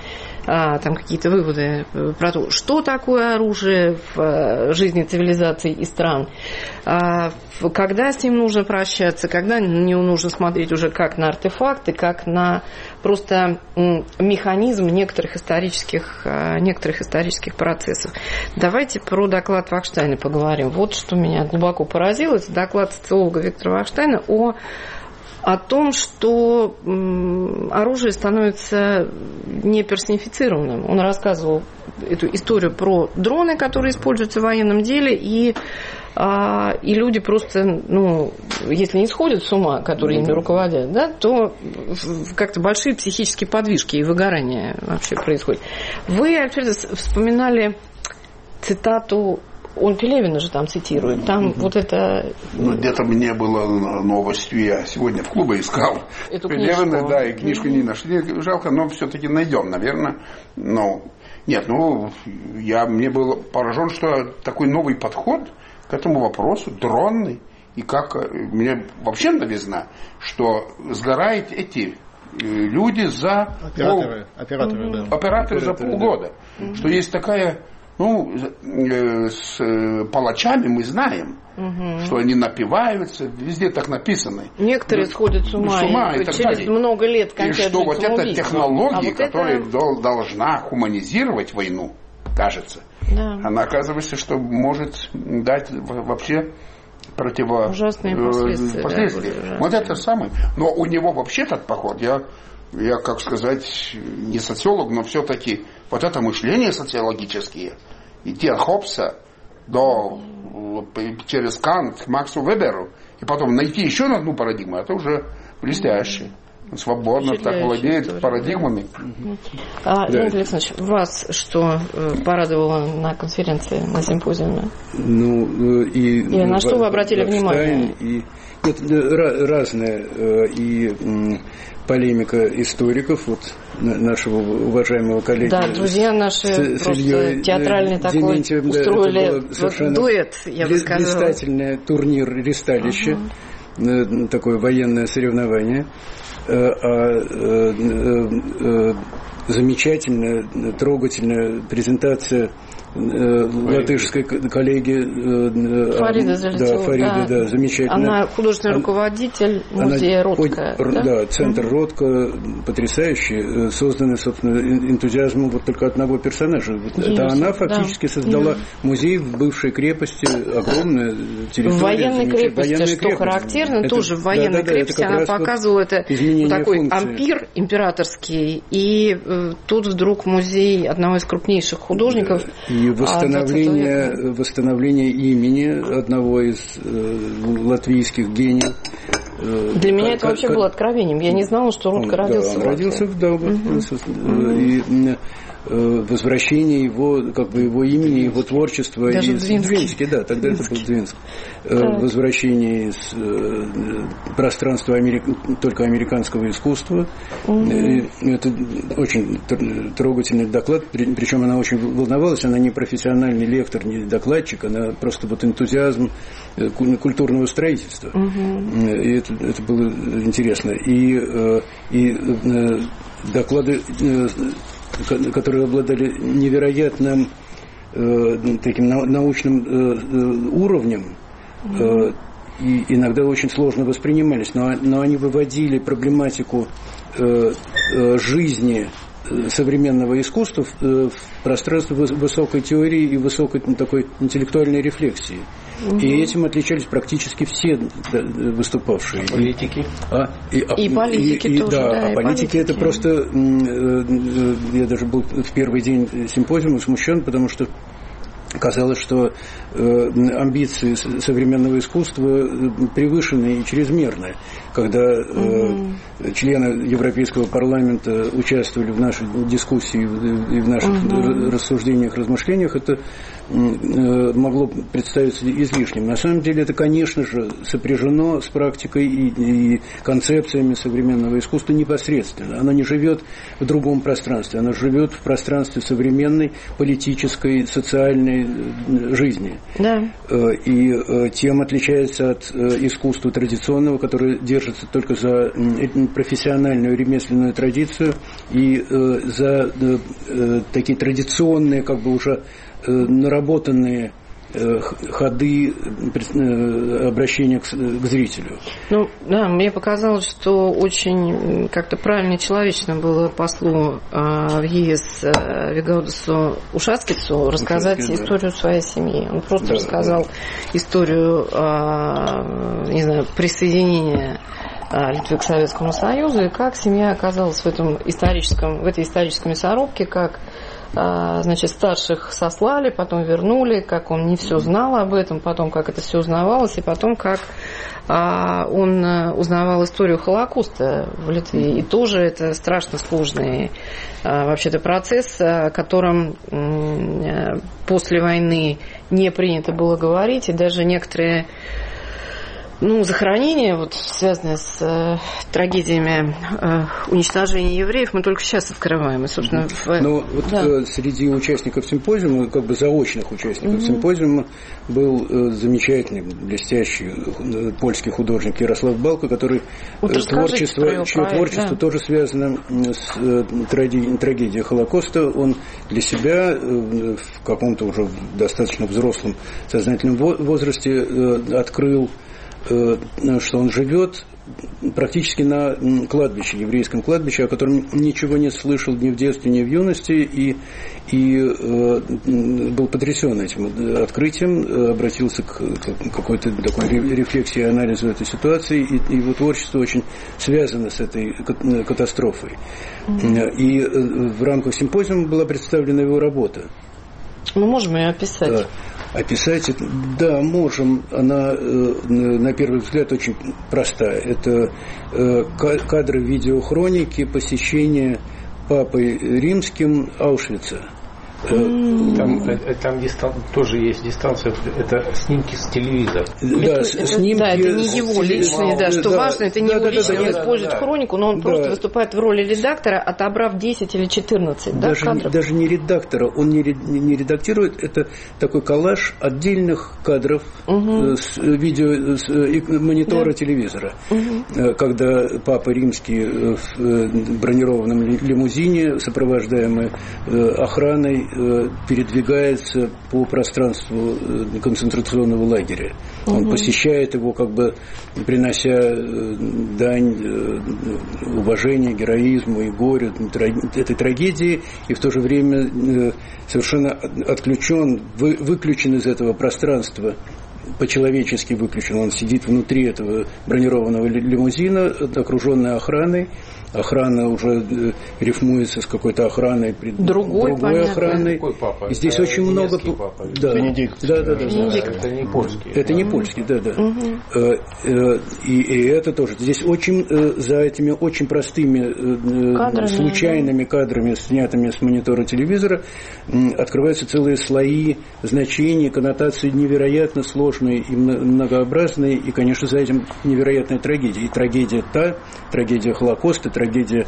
а, там какие-то выводы про то, что такое оружие в жизни цивилизаций и стран, а, когда с ним нужно прощаться, когда не нужно смотреть уже как на артефакты, как на просто механизм некоторых исторических, некоторых исторических процессов. Давайте про доклад Вахштайна поговорим. Вот что меня глубоко поразило. Это доклад социолога Виктора Вахштайна о, о том, что оружие становится не персонифицированным. Он рассказывал эту историю про дроны, которые используются в военном деле, и и люди просто, ну, если не сходят с ума, которые ими руководят, да, то как-то большие психические подвижки и выгорание вообще происходит. Вы, Альфредос, вспоминали цитату, он Пелевина же там цитирует, там mm-hmm. вот это... Ну, где-то мне было новостью, я сегодня в клубе искал эту Пелевина, книжку. Да, и книжку mm-hmm. не нашли, жалко, но все-таки найдем, наверное, но... Нет, ну, я, мне был поражен, что такой новый подход к этому вопросу, дронный, и как мне вообще новизна, что сгорают эти люди за операторы, пол... операторы, да. операторы, операторы за полгода, да. Что есть такая, ну, с палачами мы знаем, угу. что они напиваются, везде так написано. Некоторые да, сходят с ума, с ума и, и так через далее. много лет кончают. И что вот эта технология, а вот которая это... должна хуманизировать войну, кажется, да. она оказывается, что может дать вообще противо... ужасные последствия. последствия. Да, вот это самое. Но у него вообще этот поход, я, я, как сказать, не социолог, но все-таки вот это мышление социологическое, идти от Хоббса до, через Кант к Максу Веберу, и потом найти еще одну парадигму, это уже блестяще. Свободно так владеет тоже, парадигмами. Да. А, да. Леонид Александрович, вас что порадовало на конференции, на симпозиуме? Ну, и, и на что вы обратили внимание? И, нет, разная и полемика историков, вот нашего уважаемого коллеги. Да, друзья наши с, просто с театральный такой устроили да, дуэт, я бы сказала. Блистательный турнир «Ристалище», uh-huh. такое военное соревнование. Замечательная, трогательная презентация латышской коллеги Фарида Залетева, да, Фарида, да. Да, замечательно. Она художественный руководитель музея Ротко. Да, да, центр угу. Ротко потрясающий, созданный, собственно, энтузиазмом вот только одного персонажа. Вот это она фактически да. создала угу. музей в бывшей крепости, огромная территория. В военной крепости, военной что крепости. Характерно, это, тоже в военной да, да, крепости она показывала вот это такой функции. Ампир императорский, и э, тут вдруг музей одного из крупнейших художников. И восстановление, восстановление имени одного из э, латвийских гениев. Э, Для меня как, это вообще как, было откровением. Я не знала, что Ротко родился да, в родился в Даугавпилсе. Угу. И э, возвращение его, как бы его имени, его творчества даже из Двинска. Да, тогда Двинский. Это был Двинск. Так. Возвращение из э, пространства Америк... только американского искусства. Угу. Это очень трогательный доклад, причем она очень волновалась, она не профессиональный лектор, не докладчик, она просто вот энтузиазм культурного строительства. Угу. И это, это было интересно. И, и доклады, которые обладали невероятным таким научным уровнем, mm-hmm. и иногда очень сложно воспринимались, но, но они выводили проблематику жизни современного искусства в пространство высокой теории и высокой такой интеллектуальной рефлексии. Угу. И этим отличались практически все выступавшие. А политики? А, и, и политики и, тоже, да. да. А и политики, политики это просто... Я даже был в первый день симпозиума смущен, потому что казалось, что э, амбиции современного искусства превышены и чрезмерны. Когда э, угу. члены Европейского парламента участвовали в нашей дискуссии и в наших угу. рассуждениях, размышлениях, это могло представиться излишним. На самом деле это, конечно же, сопряжено с практикой и, и концепциями современного искусства непосредственно. Оно не живет в другом пространстве, оно живет в пространстве современной политической, социальной жизни. Да. И тем отличается от искусства традиционного, которое держится только за профессиональную ремесленную традицию и за такие традиционные, как бы уже наработанные ходы обращения к, к зрителю. Ну, да, мне показалось, что очень как-то правильно и человечно было послу э, в ЕС э, Вигаудасу Ушацкицу рассказать Ушацкий, историю да. своей семьи. Он просто да, рассказал да. историю, э, не знаю, присоединения Литвы к Советскому Союзу и как семья оказалась в этом историческом, в этой исторической мясорубке, как значит, старших сослали, потом вернули, как он не все знал об этом, потом как это все узнавалось, и потом как он узнавал историю Холокоста в Литве. И тоже это страшно сложный вообще-то процесс, о котором после войны не принято было говорить, и даже некоторые Ну, захоронения, вот, связанные с э, трагедиями э, уничтожения евреев, мы только сейчас открываем. И, собственно, в... Но вот да. э, среди участников симпозиума, как бы заочных участников mm-hmm. симпозиума, был э, замечательный, блестящий э, польский художник Ярослав Балко, который вот э, творчество, чье проект, творчество да. тоже связано с э, тради, трагедией Холокоста. Он для себя э, в каком-то уже достаточно взрослом сознательном возрасте э, открыл, что он живет практически на кладбище, еврейском кладбище, о котором ничего не слышал ни в детстве, ни в юности, и, и э, был потрясен этим открытием, обратился к, к какой-то такой рефлексии и анализу этой ситуации, и, и его творчество очень связано с этой катастрофой. Mm-hmm. И в рамках симпозиума была представлена его работа. Мы можем ее описать? Да. Описать, да, можем. Она, на первый взгляд, очень простая. Это кадры видеохроники посещения Папой Римским Аушвица. Mm. Там, там дистан... тоже есть дистанция, это снимки с телевизора. Да, это, снимки, да, это не его личные, да, что да, важно, это не да, его да, личные, да, он да, использует да, хронику, но он да. просто выступает в роли редактора, отобрав десять или четырнадцать даже, да, кадров. Даже не редактора, он не, не редактирует, это такой коллаж отдельных кадров угу. с видео, с монитора да. телевизора. Угу. Когда Папа Римский в бронированном лимузине, сопровождаемый охраной, передвигается по пространству концентрационного лагеря. Угу. Он посещает его, как бы принося дань уважения, героизму и горю этой трагедии, и в то же время совершенно отключен, выключен из этого пространства, по-человечески выключен. Он сидит внутри этого бронированного лимузина, окруженный охраной. Охрана уже рифмуется с какой-то охраной, другой, другой охраной. Папа? И здесь это очень много... Папа. Да. Бенедикт. Да, да, да, Бенедикт. Это не польский. Это да. не польский, да, да. Угу. И, и это тоже. Здесь очень, за этими очень простыми кадрами, случайными да. кадрами, снятыми с монитора телевизора, открываются целые слои значений, коннотации невероятно сложные и многообразные. И, конечно, за этим невероятная трагедия. И трагедия та, трагедия Холокоста, трагедия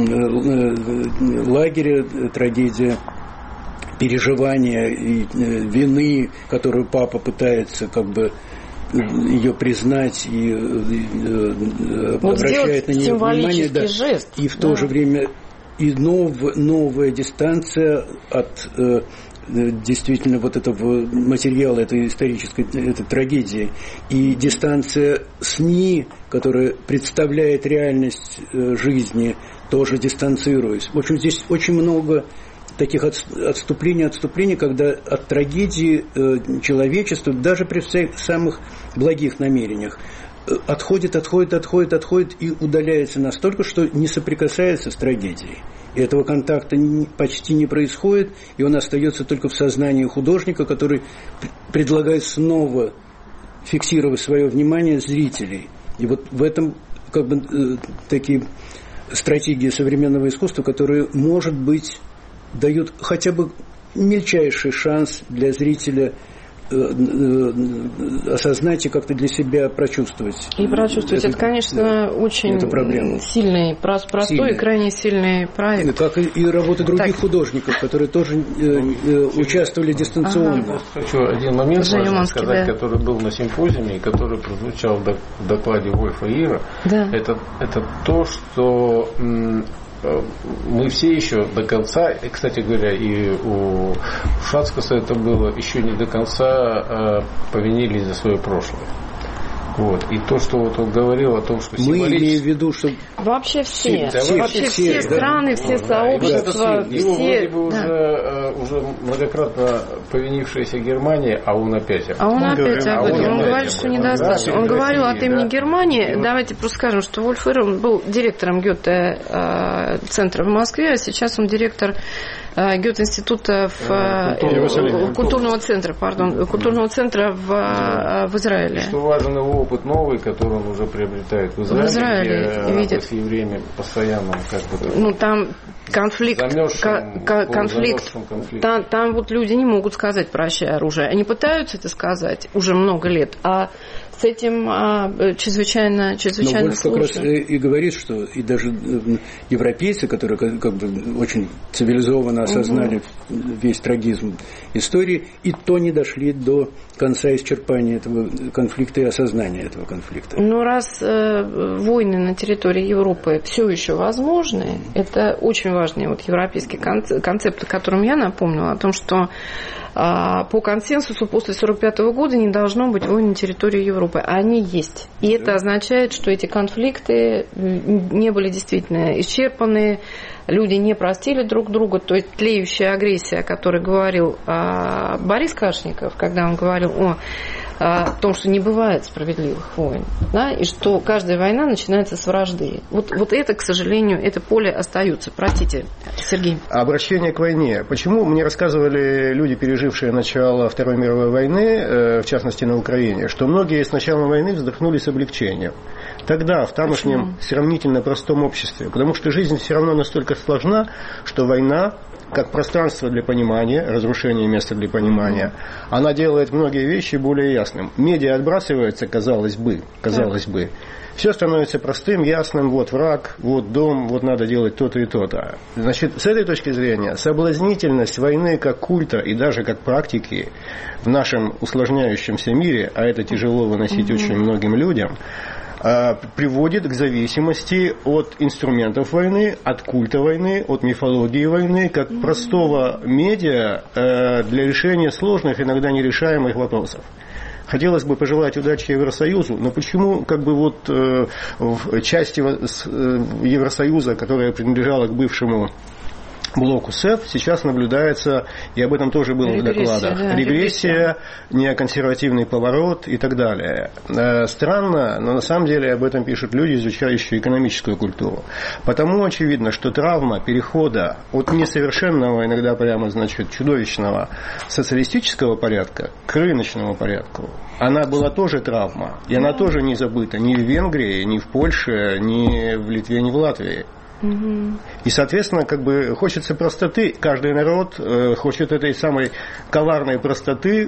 лагеря, трагедия переживания и вины, которую папа пытается как бы ее признать и, и вот обращает на нее внимание, да, жест, и в то да. же время и нов, новая дистанция от э, действительно вот этого материала, этой исторической этой трагедии, и дистанция СМИ, которая представляет реальность э, жизни, тоже дистанцируясь. В общем, здесь очень много таких отступлений, отступлений, когда от трагедии э, человечества, даже при всех самых благих намерениях, э, отходит, отходит, отходит, отходит и удаляется настолько, что не соприкасается с трагедией. И этого контакта не, почти не происходит, и он остается только в сознании художника, который предлагает снова фиксировать свое внимание зрителей. И вот в этом как бы э, такие стратегии современного искусства, которые, может быть, дают хотя бы мельчайший шанс для зрителя осознать и как-то для себя прочувствовать. И прочувствовать. Это, это конечно, да, очень это сильный, простой сильный. И крайне сильный проект. Как и, и работа других так. художников, которые тоже э, э, участвовали дистанционно. Ага. Хочу один момент важно сказать, да. который был на симпозиуме и который прозвучал в докладе Вольфа Ира. Да. Это, это то, что м- мы все еще до конца, и, кстати говоря, и у Шацкаса это было, еще не до конца э, повинились за свое прошлое. Вот. И то, что вот он говорил о том, что мы имеем в виду, что вообще все, все, все, вообще все, все да. страны, все вот, сообщества, да. Его все, вроде бы да. уже, уже многократно повинившаяся Германия, а он опять. А он, он опять об этом. Он, он говорит, что недостаточно. Да, он говорил России, от имени да. Германии. И Давайте просто скажем, что Вольф Ир был директором Гёте-центра в Москве, а сейчас он директор Гёте-института в, культурного, э, культурного центра, пардон, культурного центра в, да. в Израиле. Что важен его опыт новый, который он уже приобретает в Израиле, в Израиле где видит. с евреями постоянно как бы ну там конфликт, замерзшим, к- конфликт, конфликт. Там, там вот люди не могут сказать прощай оружие, они пытаются это сказать уже много лет, а с этим а, чрезвычайно, чрезвычайно Но Вольф сложно. как раз и, и говорит, что и даже европейцы, которые как, как бы очень цивилизованно осознали угу. весь трагизм истории, и то не дошли до конца исчерпания этого конфликта и осознания этого конфликта. Ну, раз э, войны на территории Европы все еще возможны, это очень важный вот европейский концепт, о котором я напомнила, о том, что по консенсусу после сорок пятого года не должно быть войн на территории Европы. А они есть. И да. это означает, что эти конфликты не были действительно исчерпаны, люди не простили друг друга. То есть тлеющая агрессия, о которой говорил Борис Кашников, когда он говорил о о том, что не бывает справедливых войн, да, и что каждая война начинается с вражды. Вот, вот это, к сожалению, это поле остается. Простите, Сергей. Обращение к войне. Почему мне рассказывали люди, пережившие начало Второй мировой войны, в частности на Украине, что многие с началом войны вздохнули с облегчением. Тогда, в тамошнем Почему? сравнительно простом обществе, потому что жизнь все равно настолько сложна, что война, как пространство для понимания, разрушение места для понимания, она делает многие вещи более ясным. Медиа отбрасывается, казалось бы, казалось да. бы. Все становится простым, ясным, вот враг, вот дом, вот надо делать то-то и то-то. Значит, с этой точки зрения, соблазнительность войны как культа и даже как практики в нашем усложняющемся мире, а это тяжело выносить угу. очень многим людям, приводит к зависимости от инструментов войны, от культа войны, от мифологии войны, как mm-hmm. простого медиа для решения сложных, иногда нерешаемых вопросов. Хотелось бы пожелать удачи Евросоюзу, но почему как бы вот в части Евросоюза, которая принадлежала к бывшему блоку СЭФ, сейчас наблюдается, и об этом тоже было регрессия, в докладах, да, регрессия, неоконсервативный поворот и так далее. Странно, но на самом деле об этом пишут люди, изучающие экономическую культуру. Потому очевидно, что травма перехода от несовершенного, иногда прямо, значит, чудовищного социалистического порядка к рыночному порядку, она была тоже травма, и она тоже не забыта ни в Венгрии, ни в Польше, ни в Литве, ни в Латвии. И, соответственно, как бы хочется простоты. Каждый народ э, хочет этой самой коварной простоты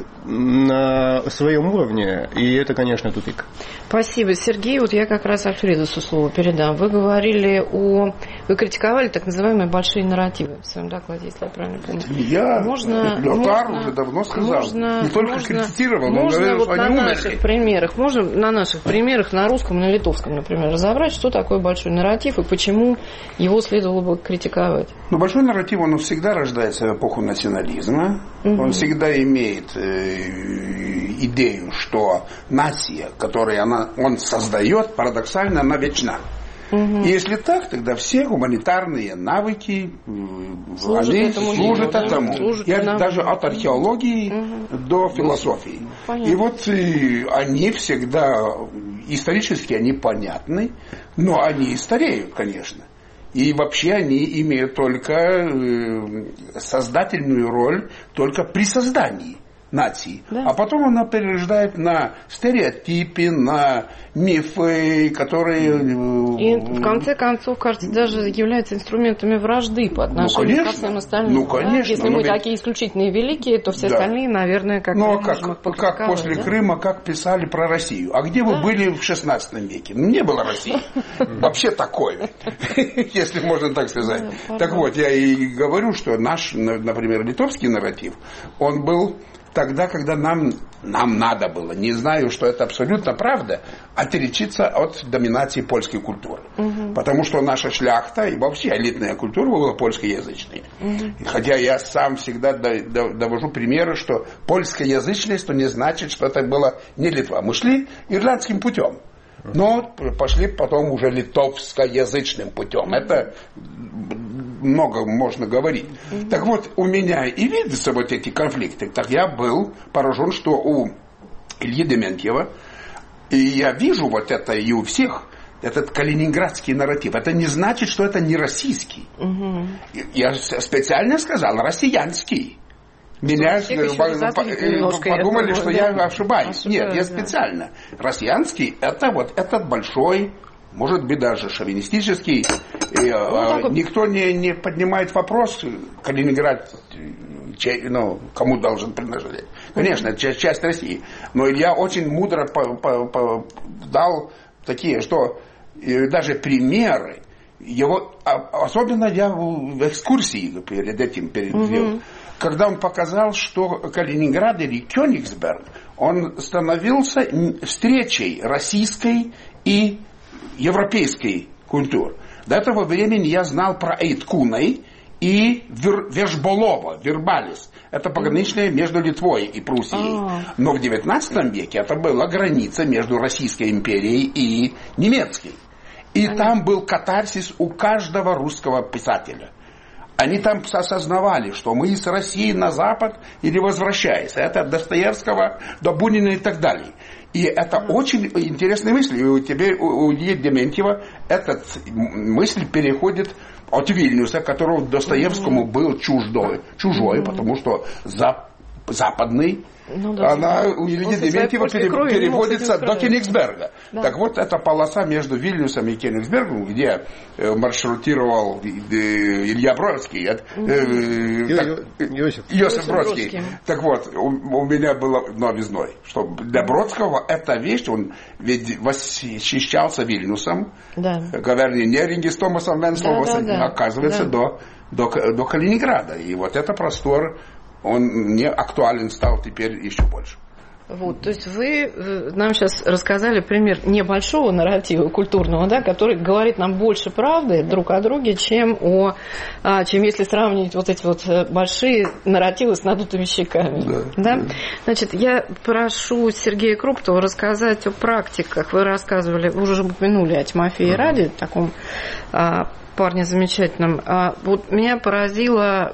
на своем уровне. И это, конечно, тупик. Спасибо, Сергей. Вот я как раз Альфредусу слово передам. Вы говорили о... Вы критиковали так называемые большие нарративы в своем докладе, если я правильно помню. Я можно, Леотар можно, уже давно сказал. Можно, не только можно, критицировал, но можно говорил, вот что на они наших умерли. примерах, можно на наших примерах на русском, на литовском, например, разобрать, что такое большой нарратив и почему его следовало бы критиковать. Ну, большой нарратив, он всегда рождается в эпоху национализма. Угу. Он всегда имеет э, идею, что нация, которую она, он создает, парадоксально, она вечна. Угу. И если так, тогда все гуманитарные навыки служат они этому, служат да? этому. Служат и нам. Даже от археологии угу. до философии. Понятно. И вот и, они всегда, исторически они понятны, но они и стареют, конечно. И вообще они имеют только создательную роль только при создании. нации. Да. А потом она перерождает на стереотипы, на мифы, которые... И в конце концов, кажется, даже являются инструментами вражды по отношению ну, ко всем остальным. Ну, конечно. Да? Если мы ведь... такие исключительные великие, то все да. остальные, наверное, как... Ну, а как, как после да? Крыма, как писали про Россию. А где да. вы были в шестнадцатом веке? Не было России. Вообще такое, если можно так сказать. Так вот, я и говорю, что наш, например, литовский нарратив, он был... Тогда, когда нам, нам надо было, не знаю, что это абсолютно правда, отличиться от доминации польской культуры. Угу. Потому что наша шляхта и вообще элитная культура была польскоязычной. Угу. Хотя я сам всегда довожу примеры, что польскоязычность, то не значит, что это было не Литва. Мы шли ирландским путем. Но пошли потом уже литовскоязычным путем. Это много можно говорить. Mm-hmm. Так вот, у меня и видятся вот эти конфликты. Так я был поражен, что у Ильи Дементьева, и я вижу вот это и у всех, этот калининградский нарратив. Это не значит, что это не российский. Mm-hmm. Я специально сказал россиянский. Меня подумали, что я ошибаюсь. Нет, я специально. Россиянский это вот этот большой, может быть даже шовинистический. И, ну, никто не, не поднимает вопрос, Калининград, ну, кому должен принадлежать. Конечно, это часть, часть России. Но Илья очень мудро по, по, по, дал такие, что даже примеры. Его, особенно я в экскурсии перед этим перевел. Угу. Когда он показал, что Калининград или Кёнигсберг, он становился встречей российской и европейской культуры. До этого времени я знал про Эйткунай и Вежболова, Вербалис. Это пограничное между Литвой и Пруссией. Но в девятнадцатом веке это была граница между Российской империей и немецкой. И там был катарсис у каждого русского писателя. Они там осознавали, что мы из России на Запад или возвращаясь. Это от Достоевского до Бунина и так далее. И это очень интересная мысль. И теперь у Ильи Дементьева эта мысль переходит от Вильнюса, которого Достоевскому был чуждой, чужой, потому что за, западный, ну, да, она у Ильи Дементьева пере, переводится до Кёнигсберга. Да. Так вот, эта полоса между Вильнюсом и Кёнигсбергом, где э, маршрутировал э, Илья Бродский, э, э, так, Иосиф. Иосиф Бродский. Бродский. Так вот, у, у меня было новизной, что для Бродского эта вещь, он ведь восхищался Вильнюсом, да. Говорили, не с Томасом Венсловым, да, да, да. оказывается, да. До, до, до Калининграда. И вот это простор, он не актуален стал теперь еще больше. Вот, то есть вы нам сейчас рассказали пример небольшого нарратива культурного, да, который говорит нам больше правды друг о друге, чем, о, чем если сравнивать вот эти вот большие нарративы с надутыми щеками. Да, да? Да. Значит, я прошу Сергея Круптова рассказать о практиках. Вы рассказывали, вы уже упомянули о Тимофее uh-huh. Раде, таком а, парне замечательном. А, вот меня поразило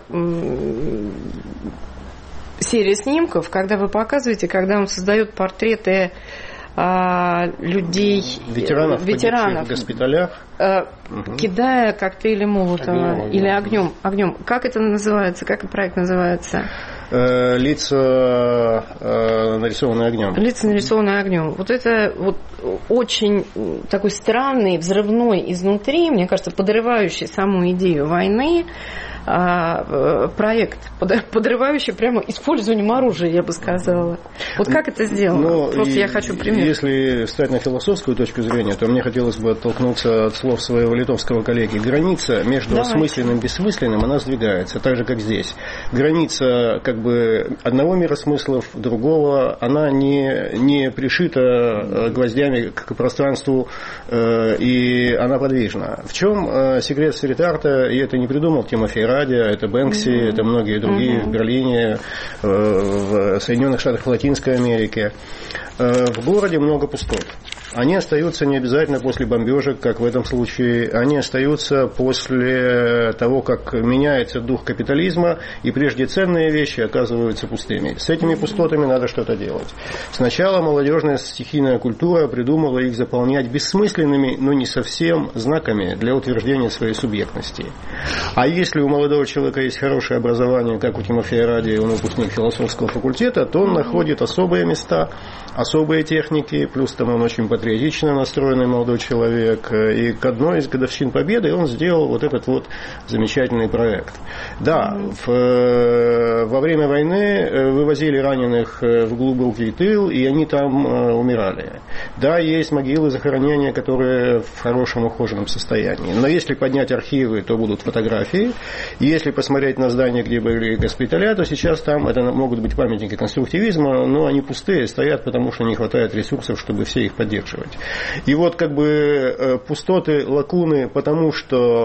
серия снимков, когда вы показываете, когда он создает портреты а, людей, ветеранов, ветеранов в госпиталях, а, угу. кидая коктейли Молотова огнем, или огнем, огнем. Как это называется? Как проект называется? Э, лица э, нарисованные огнем. Лица нарисованные огнем. Вот это вот очень такой странный, взрывной изнутри, мне кажется, подрывающий саму идею войны. Проект, подрывающий прямо использованием оружия, я бы сказала. Вот как это сделано? Ну, просто я хочу пример. Если встать на философскую точку зрения, то мне хотелось бы оттолкнуться от слов своего литовского коллеги. Граница между Давайте. осмысленным и бессмысленным, она сдвигается, так же, как здесь. Граница как бы одного мира смыслов, другого, она не, не пришита гвоздями к пространству, и она подвижна. В чем секрет стрит-арта, и это не придумал Тимофей Раде, это Бэнкси, mm-hmm. это многие другие mm-hmm. в Берлине, в Соединенных Штатах Латинской Америки. В городе много пустот. Они остаются не обязательно после бомбежек, как в этом случае. Они остаются после того, как меняется дух капитализма, и прежде ценные вещи оказываются пустыми. С этими пустотами надо что-то делать. Сначала молодежная стихийная культура придумала их заполнять бессмысленными, но не совсем знаками для утверждения своей субъектности. А если у молодого человека есть хорошее образование, как у Тимофея Ради, он выпускник философского факультета, то он находит особые места, особые техники, плюс там он очень патриотично настроенный молодой человек, и к одной из годовщин Победы он сделал вот этот вот замечательный проект. Да, в, во время войны вывозили раненых в глубокий тыл, и они там умирали. Да, есть могилы, захоронения, которые в хорошем ухоженном состоянии. Но если поднять архивы, то будут фотографии. Если посмотреть на здания, где были госпиталя, то сейчас там это могут быть памятники конструктивизма, но они пустые, стоят, потому что не хватает ресурсов, чтобы все их поддерживать. И вот как бы пустоты, лакуны, потому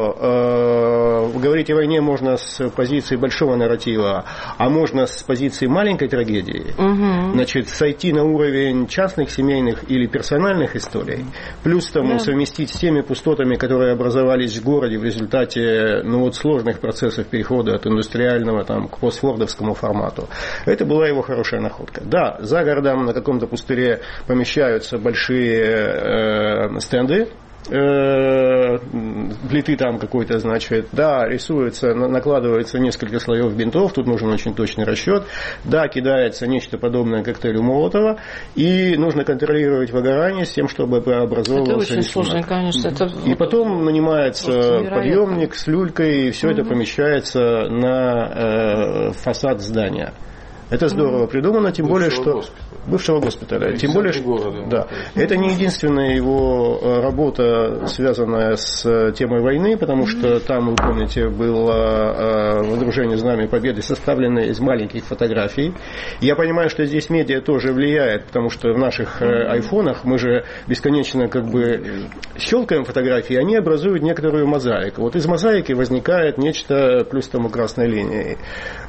что э, говорить о войне можно с позиции большого нарратива, а можно с позиции маленькой трагедии. Угу. Значит, сойти на уровень частных, семейных или персональных историй, плюс тому да. совместить с теми пустотами, которые образовались в городе в результате ну, вот, сложных процессов перехода от индустриального там, к постфордовскому формату. Это была его хорошая находка. Да, за городом на каком-то пустыре помещаются большие э, стенды, э, плиты там какой-то, значит, да, рисуется, накладывается несколько слоев бинтов, тут нужен очень точный расчет, да, кидается нечто подобное коктейлю Молотова, и нужно контролировать выгорание с тем, чтобы образовывался это очень рисунок. Сложно, конечно. Это и потом нанимается подъемник с люлькой, и все угу. это помещается на э, фасад здания. Это здорово придумано, тем более, что... Бывшего госпиталя. Тем более, что... Да. Это не единственная его работа, связанная с темой войны, потому что там, вы помните, было водружение Знамени Победы, составленное из маленьких фотографий. Я понимаю, что здесь медиа тоже влияет, потому что в наших айфонах мы же бесконечно как бы щелкаем фотографии, и они образуют некоторую мозаику. Вот из мозаики возникает нечто плюс тому красной линией.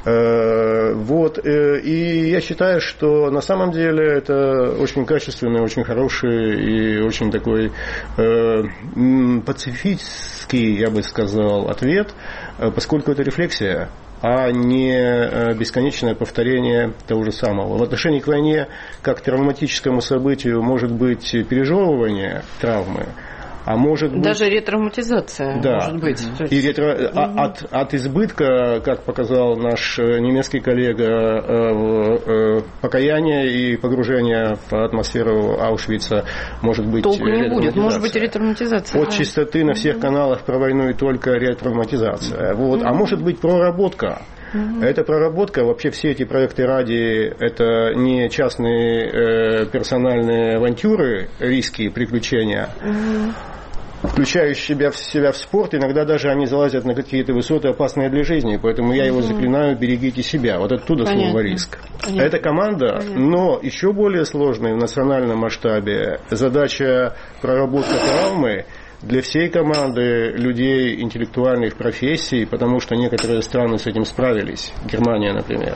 Вот. И я считаю, что на самом деле это очень качественный, очень хороший и очень такой э, пацифистский, я бы сказал, ответ, поскольку это рефлексия, а не бесконечное повторение того же самого. В отношении к войне, как к травматическому событию, может быть пережевывание травмы, а может быть... Даже ретравматизация, да. может быть. И ретро... угу. от, от избытка, как показал наш немецкий коллега, покаяние и погружение в атмосферу Аушвица может быть... Толку не будет, может быть ретравматизация. От чистоты на всех каналах про войну и только ретравматизация. Вот. Угу. А может быть проработка. Угу. Это проработка, вообще все эти проекты ради, это не частные э, персональные авантюры, риски, приключения, угу. включающие себя в, себя в спорт, иногда даже они залазят на какие-то высоты, опасные для жизни, поэтому я его заклинаю, берегите себя, вот оттуда Понятно. Слово риск. Понятно. Это команда, Понятно. Но еще более сложная в национальном масштабе задача проработка травмы, для всей команды людей интеллектуальных профессий, потому что некоторые страны с этим справились, Германия, например.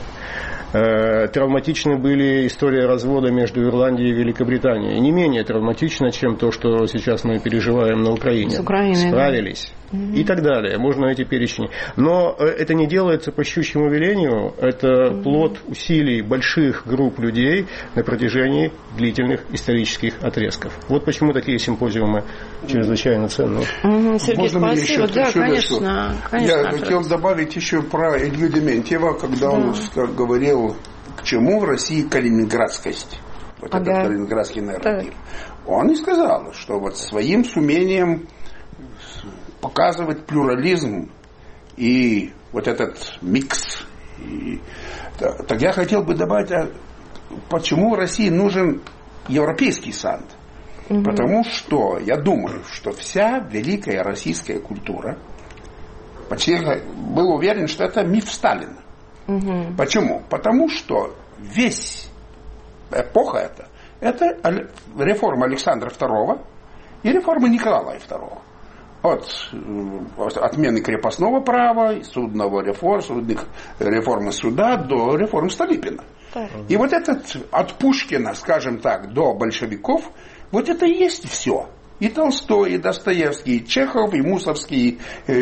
Травматичны были истории развода между Ирландией и Великобританией. Не менее травматично, чем то, что сейчас мы переживаем на Украине. С Украиной, Справились. Да. И так далее. Можно эти перечни. Но это не делается по щучьему велению. Это угу. плод усилий больших групп людей на протяжении длительных исторических отрезков. Вот почему такие симпозиумы чрезвычайно ценные. Угу. Сергей, Можно спасибо. Да, конечно, конечно. Я хотел добавить еще про Илью Дементьева, когда да. он говорил, к чему в России калининградскость, вот ага. этот калининградский нарратив. Да. Он и сказал, что вот своим сумением показывать плюрализм и вот этот микс. И, так, так я хотел бы добавить, а почему в России нужен европейский сад? Угу. Потому что я думаю, что вся великая российская культура, почти был уверен, что это миф Сталина. Угу. Почему? Потому что весь эпоха это, это реформа Александра второго и реформа Николая второго. От отмены крепостного права, судного реформ, судных, реформы суда до реформ Столыпина. Так. И вот этот от Пушкина, скажем так, до большевиков Вот это и есть все. И Толстой, и Достоевский, и Чехов, и Мусорский,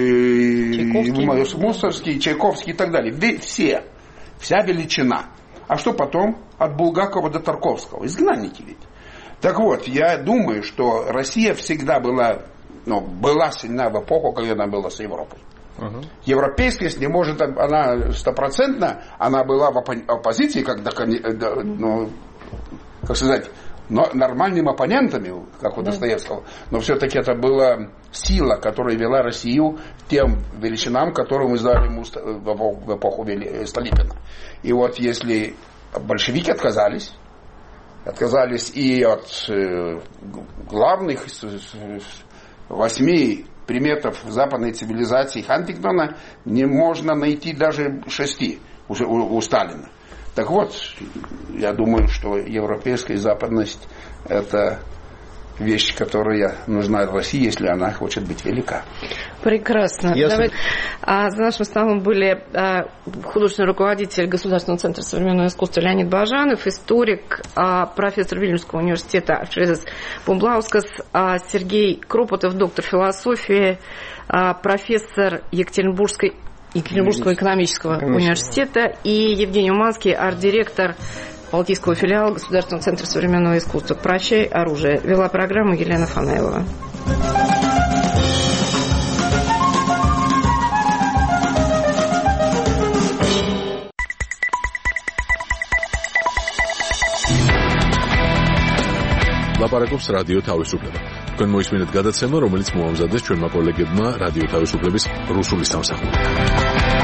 и Мусорский, Чайковский и так далее. Все. Вся величина. А что потом? От Булгакова до Тарковского. Изгнанники ведь. Так вот, я думаю, что Россия всегда была, ну, была сильна в эпоху, когда она была с Европой. Uh-huh. Европейскость не может, она стопроцентно, она была в оппозиции, когда, ну, как сказать, но нормальными оппонентами, как у Достоевского, но все-таки это была сила, которая вела Россию к тем величинам, которые мы знали в эпоху Столыпина. И вот если большевики отказались, отказались и от главных восьми приметов западной цивилизации Хантингтона, не можно найти даже шести уже у, у Сталина. Так вот, я думаю, что европейская западность – это вещь, которая нужна России, если она хочет быть велика. Прекрасно. Давай, а, за нашим столом были а, художественный руководитель Государственного центра современного искусства Леонид Бажанов, историк, а, профессор Вильнюсского университета Альфредас Бумблаускас, а, Сергей Кропотов, доктор философии, а, профессор Екатеринбургской Екатеринбургского экономического университета, и Евгений Уманский, арт-директор Балтийского филиала Государственного центра современного искусства. «Прощай, оружие». Вела программу Елена Фанайлова. ლაპარაკობს რადიო თავისუფლება. თქვენ მოისმინეთ გადაცემა, რომელიც მოამზადეს ჩვენმა კოლეგებმა რადიო თავისუფლების რუსული სამსახურიდან.